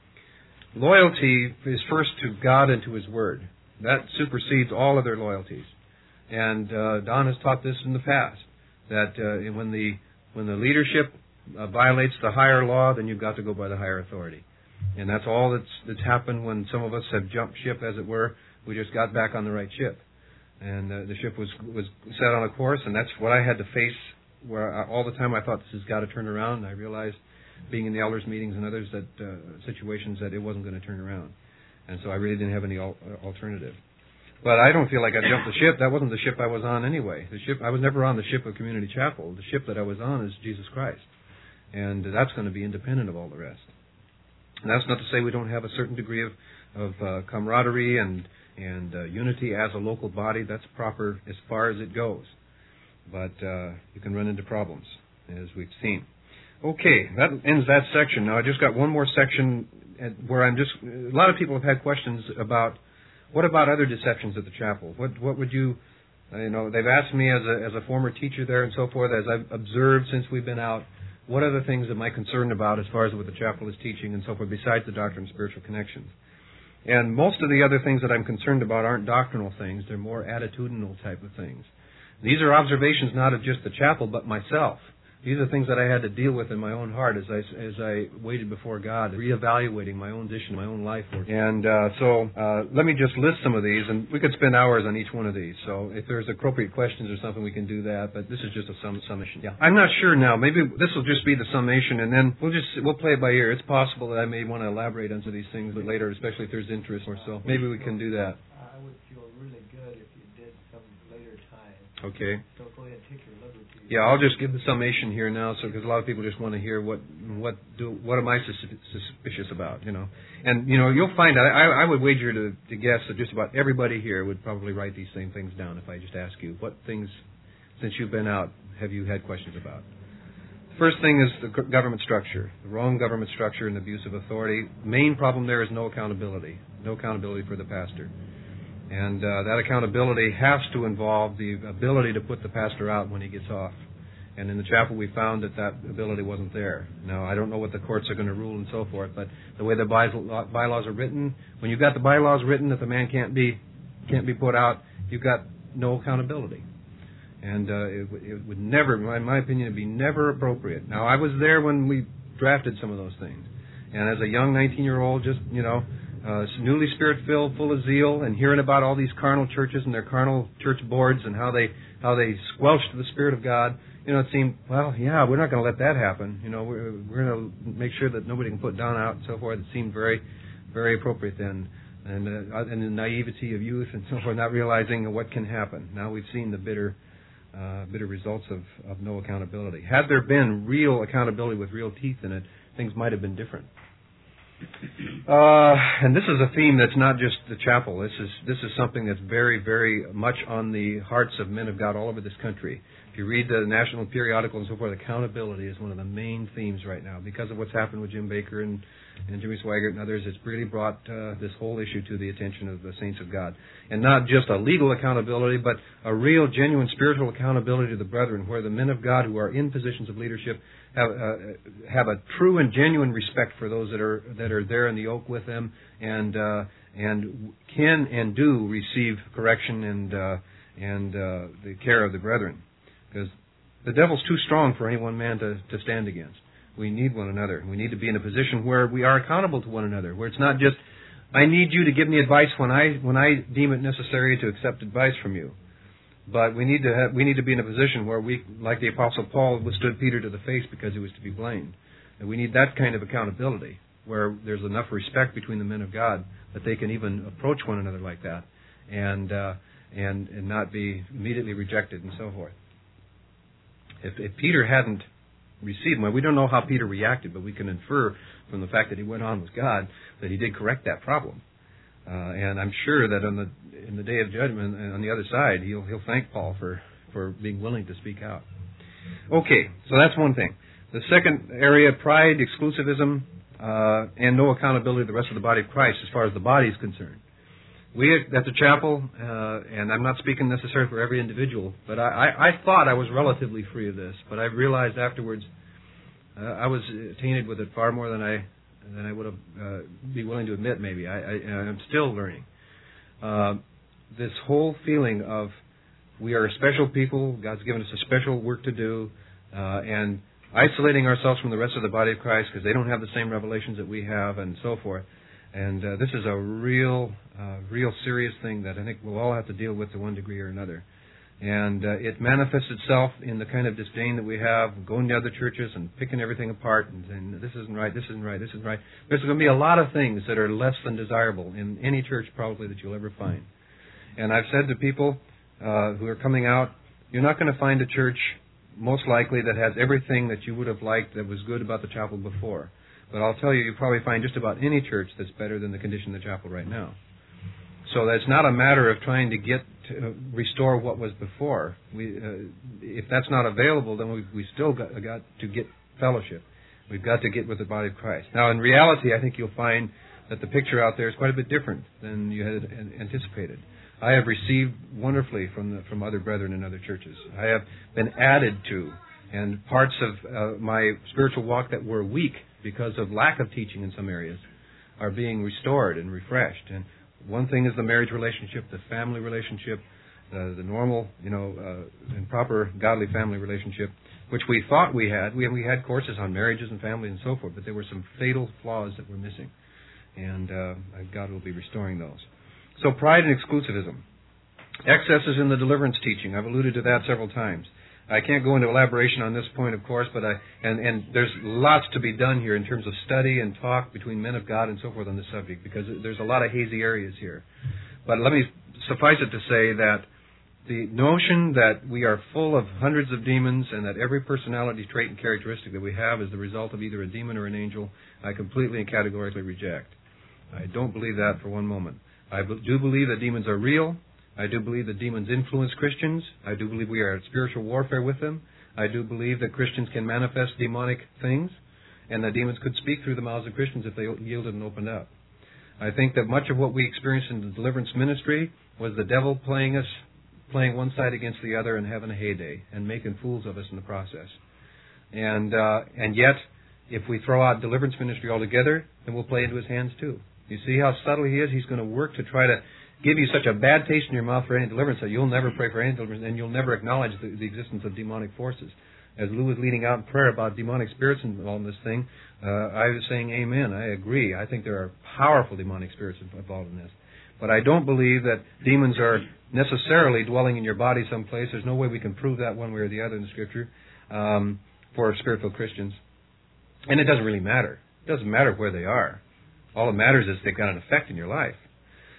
Loyalty is first to God and to His Word. That supersedes all other loyalties. And uh, Don has taught this in the past, that uh, when the when the leadership uh, violates the higher law, then you've got to go by the higher authority. And that's all that's, that's happened when some of us have jumped ship, as it were. We just got back on the right ship. And uh, the ship was was set on a course, and that's what I had to face, where I, all the time I thought this has got to turn around. And I realized, being in the elders' meetings and others, that uh, situations that it wasn't going to turn around. And so I really didn't have any al- alternative. But I don't feel like I jumped the ship. That wasn't the ship I was on anyway. The ship I was never on the ship of Community Chapel. The ship that I was on is Jesus Christ. And that's going to be independent of all the rest. And that's not to say we don't have a certain degree of, of uh, camaraderie and, and uh, unity as a local body. That's proper as far as it goes. But uh, you can run into problems, as we've seen. Okay, that ends that section. Now I just got one more section where I'm just, a lot of people have had questions about, what about other deceptions at the chapel? What what would you, you know, they've asked me as a as a former teacher there and so forth, as I've observed since we've been out, what other things am I concerned about as far as what the chapel is teaching and so forth, besides the doctrine of spiritual connections? And most of the other things that I'm concerned about aren't doctrinal things, they're more attitudinal type of things. These are observations not of just the chapel, but myself. These are things that I had to deal with in my own heart as I, as I waited before God, reevaluating my own position, my own life. And uh, so uh, let me just list some of these, and we could spend hours on each one of these. So if there's appropriate questions or something, we can do that. But this is just a sum, summation. Yeah, I'm not sure now. Maybe this will just be the summation, and then we'll just we'll play it by ear. It's possible that I may want to elaborate on some of these things later, especially if there's interest or so. Maybe we can do that. I would feel really good if you did some later time. Okay. So go ahead and take your liberty. Yeah, I'll just give the summation here now, so because a lot of people just want to hear what what do what am I sus- suspicious about, you know. And you know, you'll find out. I, I would wager to, to guess that just about everybody here would probably write these same things down if I just ask you what things, since you've been out, have you had questions about. First thing is the government structure, the wrong government structure and abuse of authority. Main problem there is no accountability, no accountability for the pastor. And uh, that accountability has to involve the ability to put the pastor out when he gets off. And in the chapel we found that that ability wasn't there. Now, I don't know what the courts are going to rule and so forth, but the way the bylaws are written, when you've got the bylaws written that the man can't be can't be put out, you've got no accountability. And uh, it, it would never, in my opinion, it would be never appropriate. Now, I was there when we drafted some of those things. And as a young nineteen-year-old, just, you know, Uh, newly spirit-filled, full of zeal, and hearing about all these carnal churches and their carnal church boards and how they how they squelched the Spirit of God, you know, it seemed, well, yeah, we're not going to let that happen. You know, we're, we're going to make sure that nobody can put down out and so forth. It seemed very, very appropriate then. And, uh, and the naivety of youth and so forth, not realizing what can happen. Now we've seen the bitter uh, bitter results of, of no accountability. Had there been real accountability with real teeth in it, things might have been different. Uh, and this is a theme that's not just the chapel. This is this is something that's very, very much on the hearts of men of God all over this country. If you read the national periodical and so forth, accountability is one of the main themes right now. Because of what's happened with Jim Baker and, and Jimmy Swaggart and others, it's really brought uh, this whole issue to the attention of the saints of God. And not just a legal accountability, but a real, genuine spiritual accountability to the brethren, where the men of God who are in positions of leadership have uh, have a true and genuine respect for those that are that are there in the yoke with them, and uh, and can and do receive correction and uh, and uh, the care of the brethren, because the devil's too strong for any one man to, to stand against. We need one another. We need to be in a position where we are accountable to one another, where it's not just I need you to give me advice when I when I deem it necessary to accept advice from you. But we need to have, we need to be in a position where we, like the Apostle Paul, withstood Peter to the face because he was to be blamed. And we need that kind of accountability, where there's enough respect between the men of God that they can even approach one another like that, and uh, and and not be immediately rejected and so forth. If, if Peter hadn't received them, we don't know how Peter reacted, but we can infer from the fact that he went on with God that he did correct that problem. Uh, and I'm sure that on the in the day of judgment, and on the other side, he'll he'll thank Paul for, for being willing to speak out. Okay, so that's one thing. The second area, pride, exclusivism, uh, and no accountability to the rest of the body of Christ as far as the body is concerned. We at the chapel, uh, and I'm not speaking necessarily for every individual, but I, I, I thought I was relatively free of this, but I realized afterwards uh, I was tainted with it far more than I than I would have uh, be willing to admit. Maybe I, I, I'm still learning. Uh, this whole feeling of we are a special people, God's given us a special work to do, uh, and isolating ourselves from the rest of the body of Christ because they don't have the same revelations that we have, and so forth. And uh, this is a real, uh, real serious thing that I think we'll all have to deal with to one degree or another. And uh, it manifests itself in the kind of disdain that we have, going to other churches and picking everything apart and saying, this isn't right, this isn't right, this isn't right. There's going to be a lot of things that are less than desirable in any church probably that you'll ever find. And I've said to people uh, who are coming out, you're not going to find a church most likely that has everything that you would have liked that was good about the chapel before. But I'll tell you, you'll probably find just about any church that's better than the condition of the chapel right now. So that's not a matter of trying to get to restore what was before. We, uh, if that's not available, then we we still got, got to get fellowship. We've got to get with the body of Christ. Now, in reality, I think you'll find that the picture out there is quite a bit different than you had anticipated. I have received wonderfully from the, from other brethren in other churches. I have been added to, and parts of uh, my spiritual walk that were weak because of lack of teaching in some areas are being restored and refreshed. And one thing is the marriage relationship, the family relationship, uh, the normal, you know, uh, and proper godly family relationship, which we thought we had. We, we had courses on marriages and family and so forth, but there were some fatal flaws that were missing. And uh, God will be restoring those. So pride and exclusivism. Excesses in the deliverance teaching. I've alluded to that several times. I can't go into elaboration on this point, of course, but I and, and there's lots to be done here in terms of study and talk between men of God and so forth on this subject, because there's a lot of hazy areas here. But let me suffice it to say that the notion that we are full of hundreds of demons and that every personality trait and characteristic that we have is the result of either a demon or an angel, I completely and categorically reject. I don't believe that for one moment. I do believe that demons are real. I do believe that demons influence Christians. I do believe we are at spiritual warfare with them. I do believe that Christians can manifest demonic things, and that demons could speak through the mouths of Christians if they yielded and opened up. I think that much of what we experienced in the deliverance ministry was the devil playing us, playing one side against the other and having a heyday and making fools of us in the process. And uh, and yet, if we throw out deliverance ministry altogether, then we'll play into his hands too. You see how subtle he is? He's going to work to try to give you such a bad taste in your mouth for any deliverance that you'll never pray for any deliverance, and you'll never acknowledge the, the existence of demonic forces. As Lou was leading out in prayer about demonic spirits involved in this thing, uh, I was saying amen. I agree. I think there are powerful demonic spirits involved in this. But I don't believe that demons are necessarily dwelling in your body someplace. There's no way we can prove that one way or the other in the Scripture um, for spiritual Christians. And it doesn't really matter. It doesn't matter where they are. All that matters is they've got an effect in your life.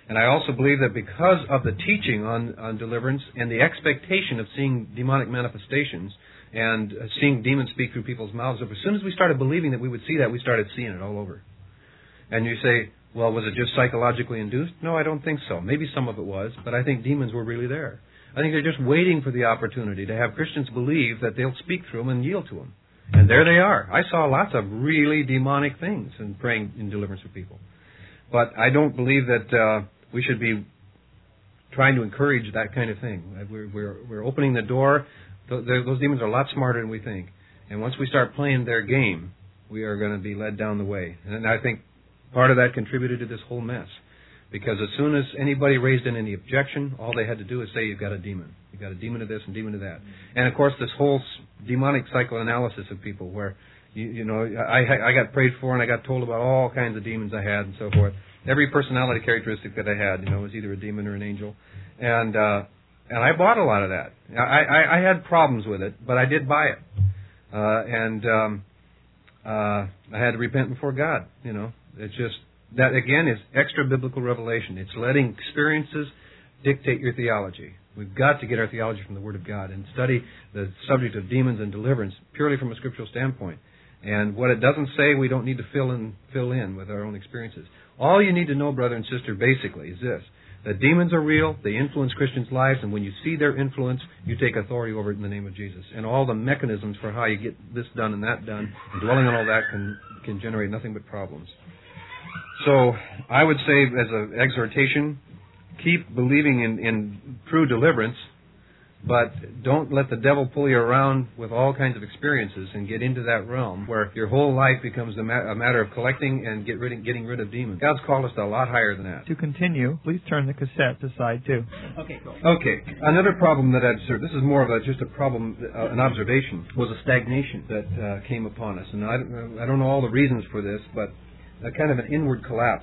And I also believe that because of the teaching on, on deliverance and the expectation of seeing demonic manifestations and uh, seeing demons speak through people's mouths, as soon as we started believing that we would see that, we started seeing it all over. And you say, well, was it just psychologically induced? No, I don't think so. Maybe some of it was, but I think demons were really there. I think they're just waiting for the opportunity to have Christians believe that they'll speak through them and yield to them. And there they are. I saw lots of really demonic things in praying in deliverance for people. But I don't believe that uh, we should be trying to encourage that kind of thing. We're, we're, we're opening the door. Those demons are a lot smarter than we think. And once we start playing their game, we are going to be led down the way. And I think part of that contributed to this whole mess. Because as soon as anybody raised in any objection, all they had to do is say, you've got a demon. You've got a demon of this and demon of that. And, of course, this whole demonic psychoanalysis of people where, you, you know, I, I got prayed for and I got told about all kinds of demons I had and so forth. Every personality characteristic that I had, you know, was either a demon or an angel. And uh, and I bought a lot of that. I, I, I had problems with it, but I did buy it. Uh, and um, uh, I had to repent before God, you know. It's just... That, again, is extra-biblical revelation. It's letting experiences dictate your theology. We've got to get our theology from the Word of God and study the subject of demons and deliverance purely from a scriptural standpoint. And what it doesn't say, we don't need to fill in, fill in with our own experiences. All you need to know, brother and sister, basically, is this. That demons are real, they influence Christians' lives, and when you see their influence, you take authority over it in the name of Jesus. And all the mechanisms for how you get this done and that done, and dwelling on all that can, can generate nothing but problems. So I would say as an exhortation, keep believing in, in true deliverance, but don't let the devil pull you around with all kinds of experiences and get into that realm where your whole life becomes a, ma- a matter of collecting and get rid of, getting rid of demons. God's called us to a lot higher than that. To continue, please turn the cassette to side two. Okay, cool. Okay. Another problem that I've observed, this is more of a, just a problem, uh, an observation, was a stagnation that uh, came upon us. And I, I don't know all the reasons for this, but a kind of an inward collapse,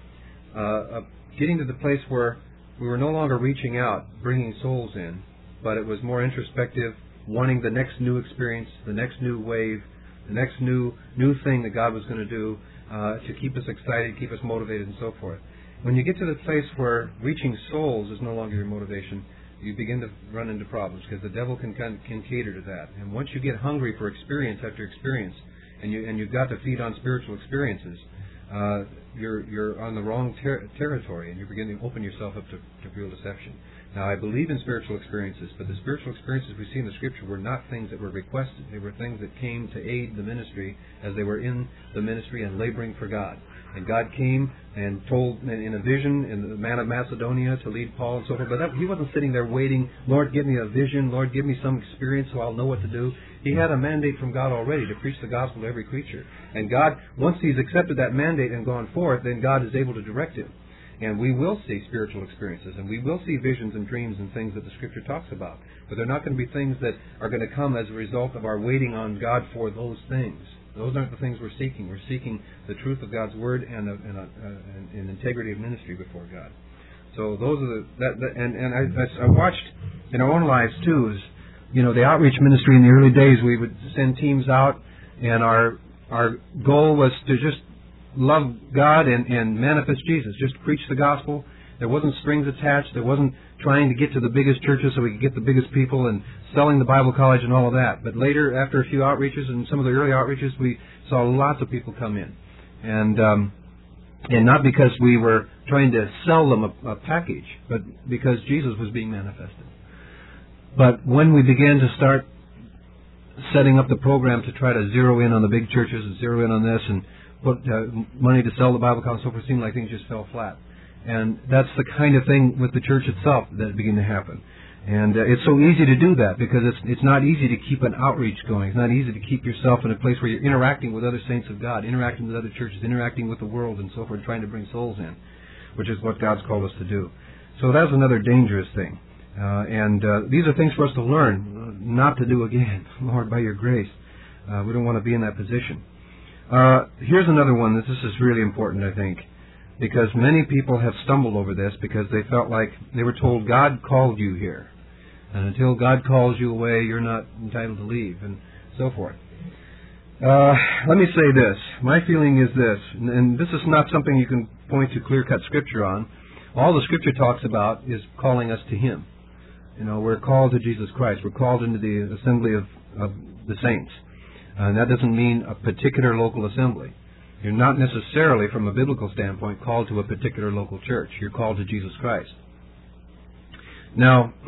uh, of getting to the place where we were no longer reaching out, bringing souls in, but it was more introspective, wanting the next new experience, the next new wave, the next new new thing that God was going to do uh, to keep us excited, keep us motivated, and so forth. When you get to the place where reaching souls is no longer your motivation, you begin to run into problems because the devil can, can can cater to that. And once you get hungry for experience after experience, and you and you've got to feed on spiritual experiences, Uh, you're you're on the wrong ter- territory, and you're beginning to open yourself up to, to real deception. Now, I believe in spiritual experiences, but the spiritual experiences we see in the Scripture were not things that were requested. They were things that came to aid the ministry as they were in the ministry and laboring for God. And God came and told in a vision in the man of Macedonia to lead Paul and so forth. But that, he wasn't sitting there waiting, Lord, give me a vision. Lord, give me some experience so I'll know what to do. He had a mandate from God already to preach the gospel to every creature. And God, once he's accepted that mandate and gone forth, then God is able to direct him. And we will see spiritual experiences, and we will see visions and dreams and things that the Scripture talks about. But they're not going to be things that are going to come as a result of our waiting on God for those things. Those aren't the things we're seeking. We're seeking the truth of God's Word and, a, and, a, uh, and integrity of ministry before God. So those are the... That, that, and and I, I watched in our own lives, too, is, you know, the outreach ministry in the early days, we would send teams out, and our our goal was to just love God and, and manifest Jesus, just preach the gospel. There wasn't strings attached. There wasn't trying to get to the biggest churches so we could get the biggest people and selling the Bible college and all of that. But later, after a few outreaches and some of the early outreaches, we saw lots of people come in. And um, and not because we were trying to sell them a, a package, but because Jesus was being manifested. But when we began to start setting up the program to try to zero in on the big churches and zero in on this and put uh, money to sell the Bible college and so forth, it seemed like things just fell flat. And that's the kind of thing with the church itself that began to happen. And uh, it's so easy to do that because it's it's not easy to keep an outreach going. It's not easy to keep yourself in a place where you're interacting with other saints of God, interacting with other churches, interacting with the world and so forth, trying to bring souls in, which is what God's called us to do. So that's another dangerous thing. Uh, and uh, these are things for us to learn, not to do again. Lord, by your grace, uh, we don't want to be in that position. Uh, here's another one. This, this is really important, I think, because many people have stumbled over this because they felt like they were told God called you here. And until God calls you away, you're not entitled to leave, and so forth. Uh, let me say this. My feeling is this, and, and this is not something you can point to clear-cut Scripture on, All the Scripture talks about is calling us to Him. You know, we're called to Jesus Christ. We're called into the assembly of, of the saints. And that doesn't mean a particular local assembly. You're not necessarily, from a biblical standpoint, called to a particular local church. You're called to Jesus Christ. Now,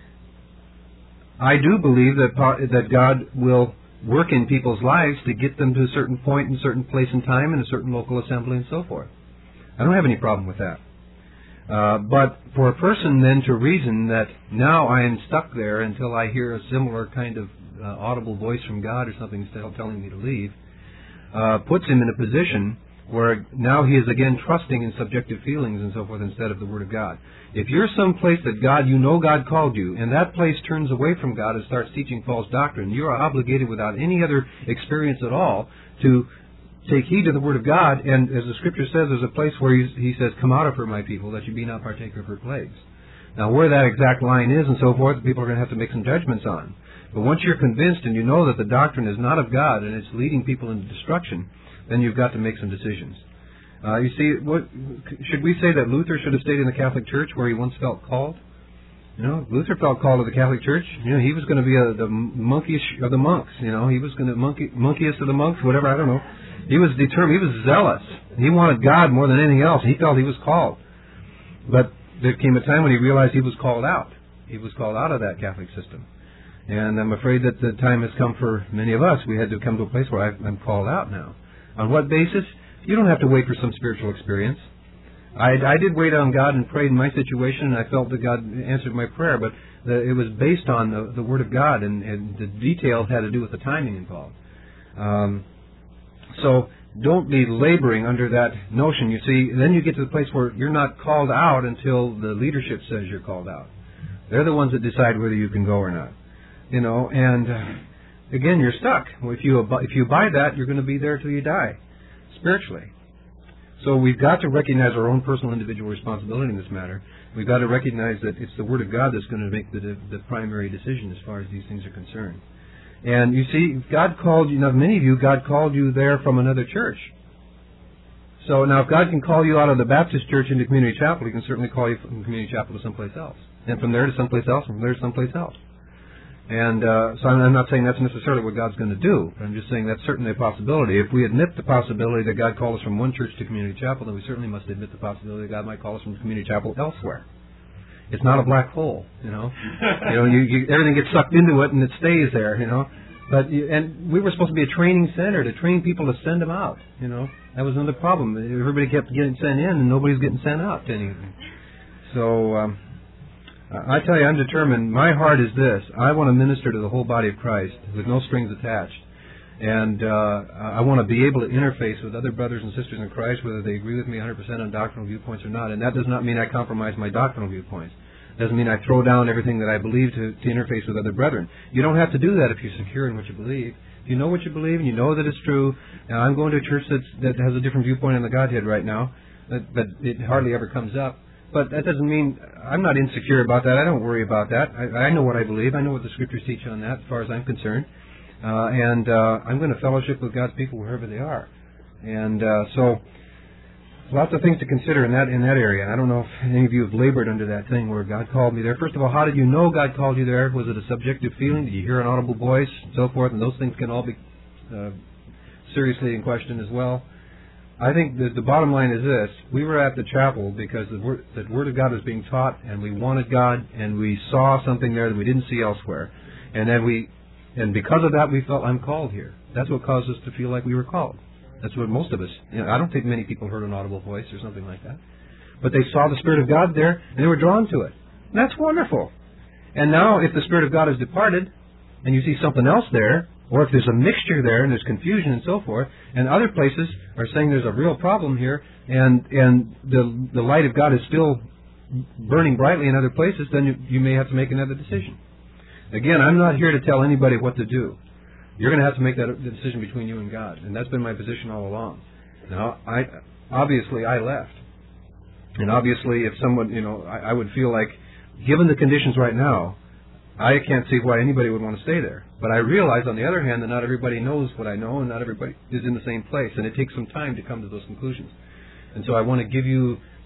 I do believe that that God will work in people's lives to get them to a certain point in a certain place and time in a certain local assembly and so forth. I don't have any problem with that. Uh, but for a person then to reason that now I am stuck there until I hear a similar kind of uh, audible voice from God or something telling me to leave, uh, puts him in a position where now he is again trusting in subjective feelings and so forth instead of the Word of God. If you're someplace that God, you know God called you, and that place turns away from God and starts teaching false doctrine, you are obligated without any other experience at all to take heed to the Word of God, and as the Scripture says, there's a place where he, he says, come out of her, my people, that you be not partaker of her plagues. Now, where that exact line is and so forth, people are going to have to make some judgments on. But once you're convinced and you know that the doctrine is not of God and it's leading people into destruction, then you've got to make some decisions. Uh, you see, what, should we say that Luther should have stayed in the Catholic Church where he once felt called? You know, Luther felt called to the Catholic Church. You know, he was going to be a, the monkish of the monks. You know, he was going to monkey, monkiest of the monks, whatever. I don't know. He was determined. He was zealous. He wanted God more than anything else. He felt he was called. But there came a time when he realized he was called out. He was called out of that Catholic system. And I'm afraid that the time has come for many of us. We had to come to a place where I'm called out now. On what basis? You don't have to wait for some spiritual experience. I, I did wait on God and prayed in my situation, and I felt that God answered my prayer, but the, it was based on the, the Word of God, and, and the details had to do with the timing involved. Um, so don't be laboring under that notion. You see, then you get to the place where you're not called out until the leadership says you're called out. They're the ones that decide whether you can go or not. You know, and uh, again, you're stuck. Well, if you ab- if you buy that, you're going to be there till you die, spiritually. So we've got to recognize our own personal individual responsibility in this matter. We've got to recognize that it's the Word of God that's going to make the, the primary decision as far as these things are concerned. And you see, God called you, now many of you, God called you there from another church. So now if God can call you out of the Baptist church into Community Chapel, He can certainly call you from Community Chapel to someplace else. And from there to someplace else, and from there to someplace else. And uh, so I'm not saying that's necessarily what God's going to do. I'm just saying that's certainly a possibility. If we admit the possibility that God called us from one church to Community Chapel, then we certainly must admit the possibility that God might call us from Community Chapel elsewhere. It's not a black hole, you know. you know, you, you, everything gets sucked into it and it stays there, you know. But you, and we were supposed to be a training center to train people to send them out, you know. That was another problem. Everybody kept getting sent in and nobody's getting sent out to anything. So. Um, I tell you, I'm determined. My heart is this. I want to minister to the whole body of Christ with no strings attached. And uh, I want to be able to interface with other brothers and sisters in Christ, whether they agree with me one hundred percent on doctrinal viewpoints or not. And that does not mean I compromise my doctrinal viewpoints. It doesn't mean I throw down everything that I believe to, to interface with other brethren. You don't have to do that if you're secure in what you believe. If you know what you believe and you know that it's true. Now, I'm going to a church that's, that has a different viewpoint on the Godhead right now, but, but it hardly ever comes up. But that doesn't mean I'm not insecure about that. I don't worry about that. I, I know what I believe. I know what the Scriptures teach on that as far as I'm concerned. Uh, and uh, I'm going to fellowship with God's people wherever they are. And uh, so lots of things to consider in that in that area. I don't know if any of you have labored under that thing where God called me there. First of all, how did you know God called you there? Was it a subjective feeling? Did you hear an audible voice and so forth? And those things can all be uh, seriously in question as well. I think that the bottom line is this. We were at the chapel because the word, the Word of God was being taught, and we wanted God, and we saw something there that we didn't see elsewhere. And then we, and because of that, we felt, I'm called here. That's what caused us to feel like we were called. That's what most of us, you know, I don't think many people heard an audible voice or something like that. But they saw the Spirit of God there, and they were drawn to it. And that's wonderful. And now, if the Spirit of God has departed, and you see something else there, or if there's a mixture there and there's confusion and so forth, and other places are saying there's a real problem here, and and the the light of God is still burning brightly in other places, then you, you may have to make another decision. Again, I'm not here to tell anybody what to do. You're going to have to make that decision between you and God, and that's been my position all along. Now, I obviously I left, and obviously if someone, you know, I, I would feel like, given the conditions right now, I can't see why anybody would want to stay there. But I realize, on the other hand, that not everybody knows what I know, and not everybody is in the same place, and it takes some time to come to those conclusions. And so I want to give you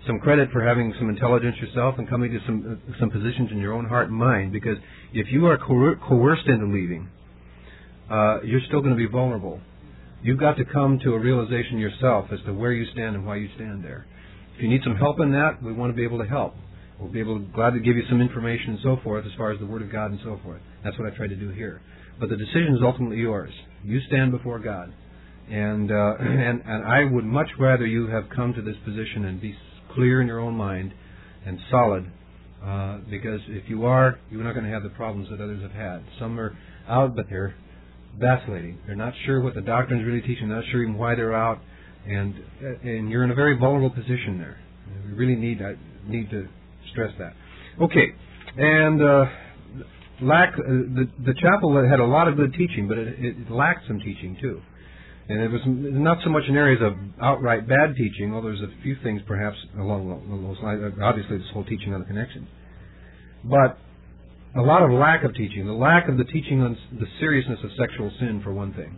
some credit for having some intelligence yourself and coming to some uh, some positions in your own heart and mind, because if you are coer- coerced into leaving, uh, you're still going to be vulnerable. You've got to come to a realization yourself as to where you stand and why you stand there. If you need some help in that, we want to be able to help. We'll be able to, glad to give you some information and so forth as far as the Word of God and so forth. That's what I try to do here. But the decision is ultimately yours. You stand before God. And, uh, and and I would much rather you have come to this position and be clear in your own mind and solid, uh, because if you are, you're not going to have the problems that others have had. Some are out, but they're vacillating. They're not sure what the doctrine is really teaching. They're not sure even why they're out, and and you're in a very vulnerable position there. We really need I need to stress that. Okay, and uh, lack uh, the the chapel had a lot of good teaching, but it, it lacked some teaching too. And it was not so much in areas of outright bad teaching, although there's a few things perhaps along those lines. Obviously, this whole teaching on the connection. But a lot of lack of teaching. The lack of the teaching on the seriousness of sexual sin, for one thing.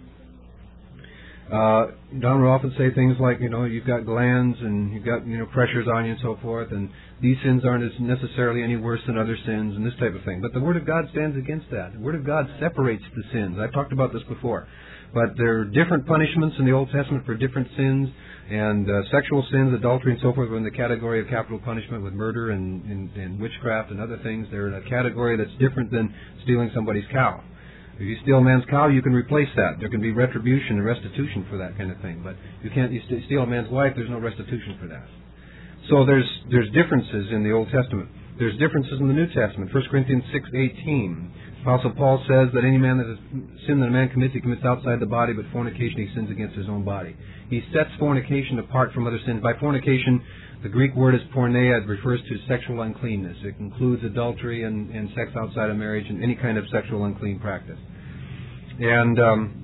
Uh, Don would often say things like, you know, you've got glands and you've got, you know, pressures on you and so forth, and these sins aren't as necessarily any worse than other sins and this type of thing. But the Word of God stands against that. The Word of God separates the sins. I've talked about this before. But there are different punishments in the Old Testament for different sins, and uh, sexual sins, adultery and so forth are in the category of capital punishment with murder and, and, and witchcraft and other things. They're in a category that's different than stealing somebody's cow. If you steal a man's cow, you can replace that. There can be retribution and restitution for that kind of thing. But you can't you st- steal a man's wife, there's no restitution for that. So there's there's differences in the Old Testament. There's differences in the New Testament. First Corinthians six eighteen. Apostle Paul says that any man that has sin that a man commits, he commits outside the body, but fornication he sins against his own body. He sets fornication apart from other sins. By fornication, the Greek word is porneia. It refers to sexual uncleanness. It includes adultery and, and sex outside of marriage and any kind of sexual unclean practice. And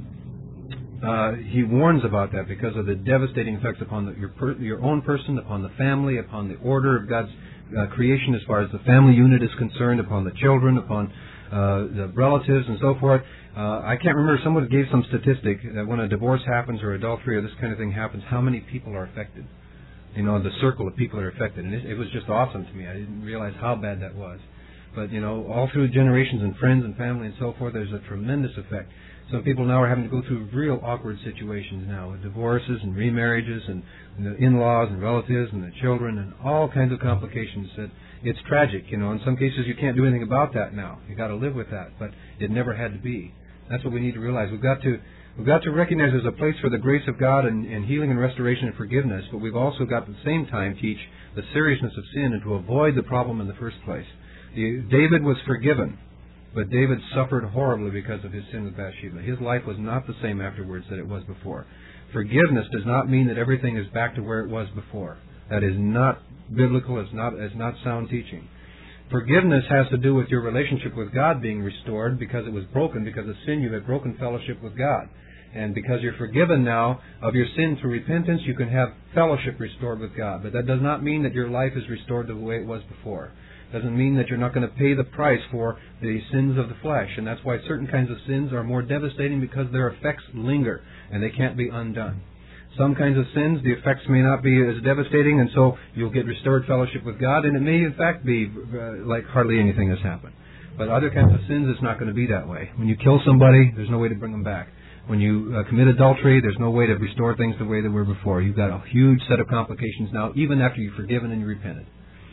um, uh, he warns about that because of the devastating effects upon the, your, per, your own person, upon the family, upon the order of God's uh, creation as far as the family unit is concerned, upon the children, upon Uh, the relatives and so forth. Uh, I can't remember, someone gave some statistic that when a divorce happens or adultery or this kind of thing happens, how many people are affected. You know, the circle of people are affected. And it, it was just awesome to me. I didn't realize how bad that was. But, you know, all through generations and friends and family and so forth, there's a tremendous effect. Some people now are having to go through real awkward situations now with divorces and remarriages and, and the in-laws and relatives and the children and all kinds of complications that it's tragic, you know. In some cases, you can't do anything about that now. You've got to live with that, but it never had to be. That's what we need to realize. We've got to we've got to recognize there's a place for the grace of God and, and healing and restoration and forgiveness, but we've also got at the same time teach the seriousness of sin and to avoid the problem in the first place. The, David was forgiven, but David suffered horribly because of his sin with Bathsheba. His life was not the same afterwards that it was before. Forgiveness does not mean that everything is back to where it was before. That is not biblical. It's not, it's not sound teaching. Forgiveness has to do with your relationship with God being restored because it was broken. Because of sin, you had broken fellowship with God. And because you're forgiven now of your sin through repentance, you can have fellowship restored with God. But that does not mean that your life is restored to the way it was before. It doesn't mean that you're not going to pay the price for the sins of the flesh. And that's why certain kinds of sins are more devastating, because their effects linger and they can't be undone. Some kinds of sins, the effects may not be as devastating, and so you'll get restored fellowship with God, and it may in fact be uh, like hardly anything has happened. But other kinds of sins, it's not going to be that way. When you kill somebody, there's no way to bring them back. When you uh, commit adultery, there's no way to restore things the way they were before. You've got a huge set of complications now, even after you've forgiven and you repented.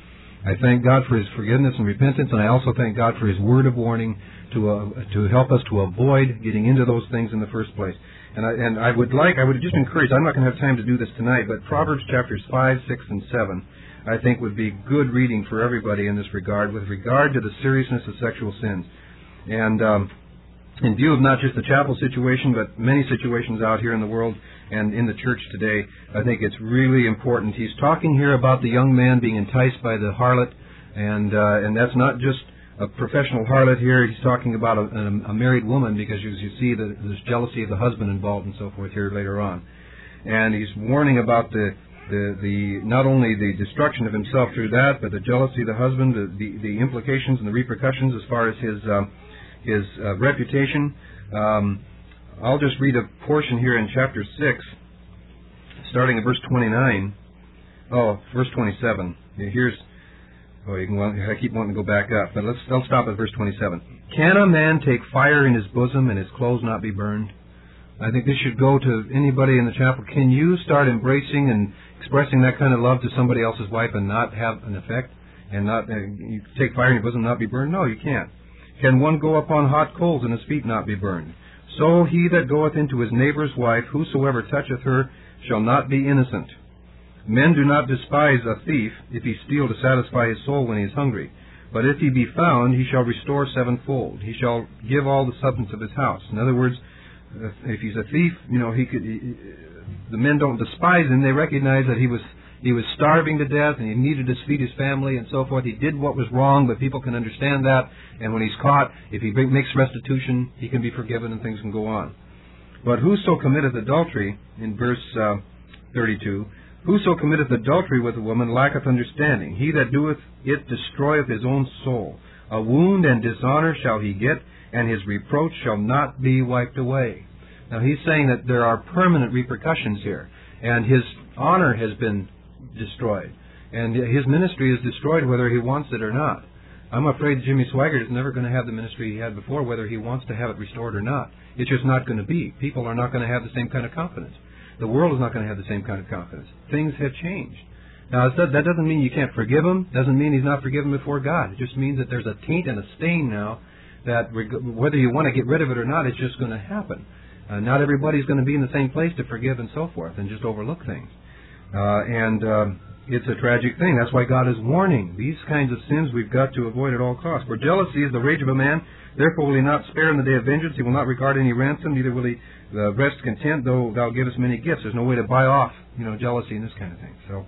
I thank God for His forgiveness and repentance, and I also thank God for His word of warning to uh, to help us to avoid getting into those things in the first place. And I, and I would like, I would just encourage, I'm not going to have time to do this tonight, but Proverbs chapters five, six, and seven, I think would be good reading for everybody in this regard, with regard to the seriousness of sexual sins. And um, in view of not just the chapel situation, but many situations out here in the world and in the church today, I think it's really important. He's talking here about the young man being enticed by the harlot, and uh, and that's not just a professional harlot here. He's talking about a, a, a married woman, because as you see, the, there's jealousy of the husband involved and so forth here later on. And he's warning about the, the, the not only the destruction of himself through that, but the jealousy of the husband, the, the, the implications and the repercussions as far as his, um, his uh, reputation. Um, I'll just read a portion here in chapter six, starting at verse twenty-nine. Oh, verse twenty-seven. Here's, oh, you can, well, I keep wanting to go back up, but let's, let's stop at verse twenty-seven. Can a man take fire in his bosom and his clothes not be burned? I think this should go to anybody in the chapel. Can you start embracing and expressing that kind of love to somebody else's wife and not have an effect? And not uh, you take fire in your bosom and not be burned? No, you can't. Can one go upon hot coals and his feet not be burned? So he that goeth into his neighbour's wife, whosoever toucheth her, shall not be innocent. Men do not despise a thief if he steal to satisfy his soul when he is hungry. But if he be found, he shall restore sevenfold. He shall give all the substance of his house. In other words, if he's a thief, you know, he could. He, the men don't despise him. They recognize that he was he was starving to death and he needed to feed his family and so forth. He did what was wrong, but people can understand that. And when he's caught, if he makes restitution, he can be forgiven and things can go on. But whoso committeth adultery, in verse uh, thirty-two, whoso committeth adultery with a woman lacketh understanding. He that doeth it destroyeth his own soul. A wound and dishonor shall he get, and his reproach shall not be wiped away. Now he's saying that there are permanent repercussions here, and his honor has been destroyed, and his ministry is destroyed whether he wants it or not. I'm afraid Jimmy Swaggart is never going to have the ministry he had before, whether he wants to have it restored or not. It's just not going to be. People are not going to have the same kind of confidence. The world is not going to have the same kind of confidence. Things have changed. Now, that doesn't mean you can't forgive him. Doesn't mean he's not forgiven before God. It just means that there's a taint and a stain now that whether you want to get rid of it or not, it's just going to happen. Uh, not everybody's going to be in the same place to forgive and so forth and just overlook things. Uh, and uh, it's a tragic thing. That's why God is warning. These kinds of sins we've got to avoid at all costs. For jealousy is the rage of a man, therefore will he not spare in the day of vengeance. He will not regard any ransom, neither will he uh, rest content, though thou givest many gifts. There's no way to buy off, you know, jealousy and this kind of thing. So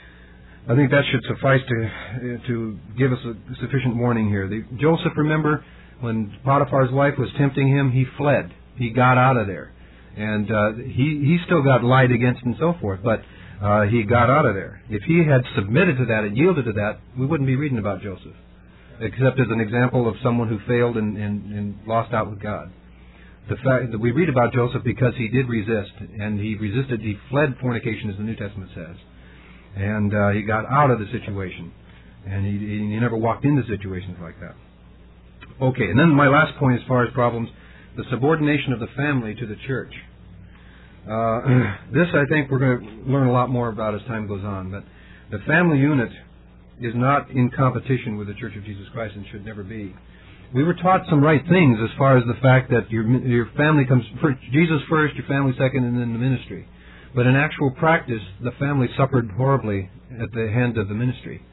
I think that should suffice to uh, to give us a sufficient warning here. The, Joseph, remember, when Potiphar's wife was tempting him, he fled. He got out of there. And uh, he, he still got lied against and so forth, but uh, he got out of there. If he had submitted to that and yielded to that, we wouldn't be reading about Joseph, except as an example of someone who failed and, and, and lost out with God. The fact that we read about Joseph because he did resist, and he resisted, he fled fornication, as the New Testament says. And uh, he got out of the situation, and he, he never walked into situations like that. Okay, and then my last point as far as problems, the subordination of the family to the church. Uh, this, I think, we're going to learn a lot more about as time goes on. But the family unit is not in competition with the Church of Jesus Christ and should never be. We were taught some right things as far as the fact that your your family comes first, Jesus first, your family second, and then the ministry. But in actual practice, the family suffered horribly at the hand of the ministry.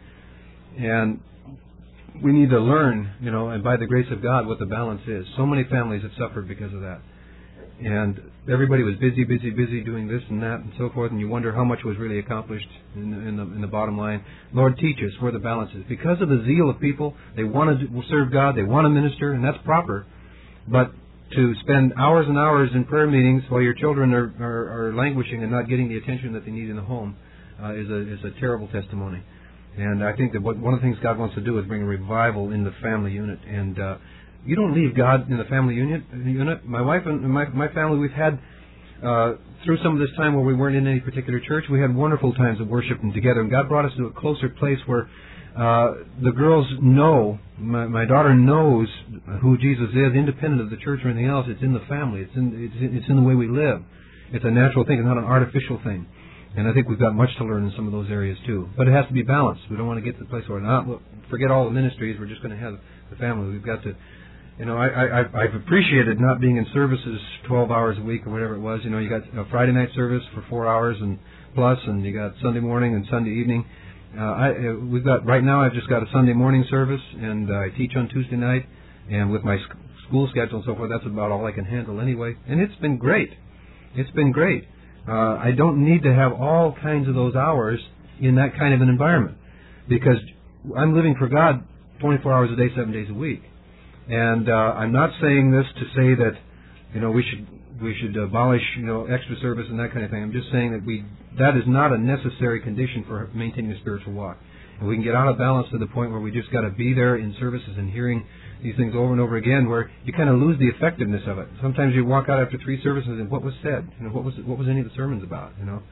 And we need to learn, you know, and by the grace of God, what the balance is. So many families have suffered because of that. And everybody was busy, busy, busy doing this and that and so forth, and you wonder how much was really accomplished in the, in the, in the bottom line. Lord, teach us where the balance is. Because of the zeal of people, they want to serve God, they want to minister, and that's proper. But to spend hours and hours in prayer meetings while your children are, are, are languishing and not getting the attention that they need in the home uh, is a is a terrible testimony. And I think that what, one of the things God wants to do is bring a revival in the family unit. And uh, you don't leave God in the family unit. Unit. My wife and my, my family, we've had, uh, through some of this time where we weren't in any particular church, we had wonderful times of worshiping together. And God brought us to a closer place where uh, the girls know, my, my daughter knows who Jesus is, independent of the church or anything else. It's in the family. It's in, it's, it's in the way we live. It's a natural thing. It's not an artificial thing. And I think we've got much to learn in some of those areas too. But it has to be balanced. We don't want to get to the place where not forget all the ministries. We're just going to have the family. We've got to, you know, I, I, I've appreciated not being in services twelve hours a week or whatever it was. You know, you got a Friday night service for four hours and plus, and you got Sunday morning and Sunday evening. Uh, I, we've got right now. I've just got a Sunday morning service, and uh, I teach on Tuesday night. And with my sc- school schedule and so forth, that's about all I can handle anyway. And it's been great. It's been great. Uh, I don't need to have all kinds of those hours in that kind of an environment, because I'm living for God twenty-four hours a day, seven days a week. And uh, I'm not saying this to say that, you know, we should we should abolish, you know, extra service and that kind of thing. I'm just saying that we that is not a necessary condition for maintaining a spiritual walk. And we can get out of balance to the point where we just got to be there in services and hearing these things over and over again, where you kind of lose the effectiveness of it. Sometimes you walk out after three services and what was said, you know, what was what was any of the sermons about, you know?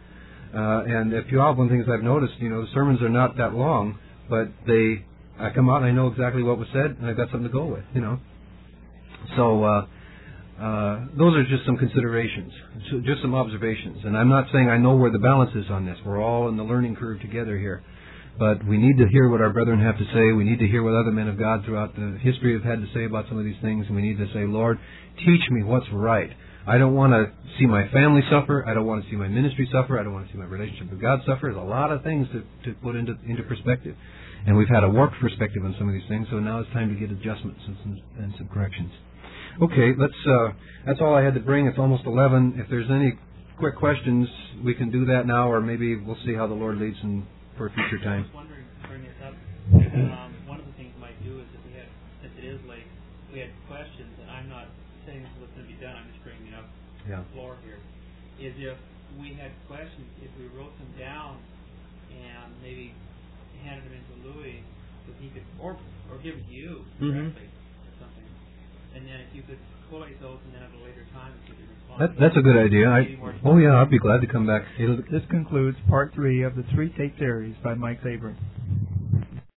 Uh, and at Puyallup, one of the things I've noticed, you know, the sermons are not that long, but they, I come out and I know exactly what was said, and I've got something to go with, you know. So, uh, uh, those are just some considerations, so just some observations. And I'm not saying I know where the balance is on this. We're all in the learning curve together here. But we need to hear what our brethren have to say. We need to hear what other men of God throughout the history have had to say about some of these things. And we need to say, Lord, teach me what's right. I don't want to see my family suffer. I don't want to see my ministry suffer. I don't want to see my relationship with God suffer. There's a lot of things to, to put into, into perspective. And we've had a warped perspective on some of these things, so now it's time to get adjustments and some, and some corrections. Okay, let's. Uh, that's all I had to bring. It's almost eleven. If there's any quick questions, we can do that now, or maybe we'll see how the Lord leads in, for a future time. I was wondering, to bring this up, um, one of the things we might do is if we had, since it is late, we had questions, and I'm not saying this is what's going to be done, I'm just bringing it up Yeah. on the floor here, is if we had questions, if we wrote them down and maybe handed them into Louis, so he could, or or give it to you Mm-hmm. directly or something, and then if you could collate those and then at a later time if you could respond. That, that's a good idea. I, oh, yeah, I'd be glad to come back. It'll, This concludes part three of the three-tape series by Mike Zabrin.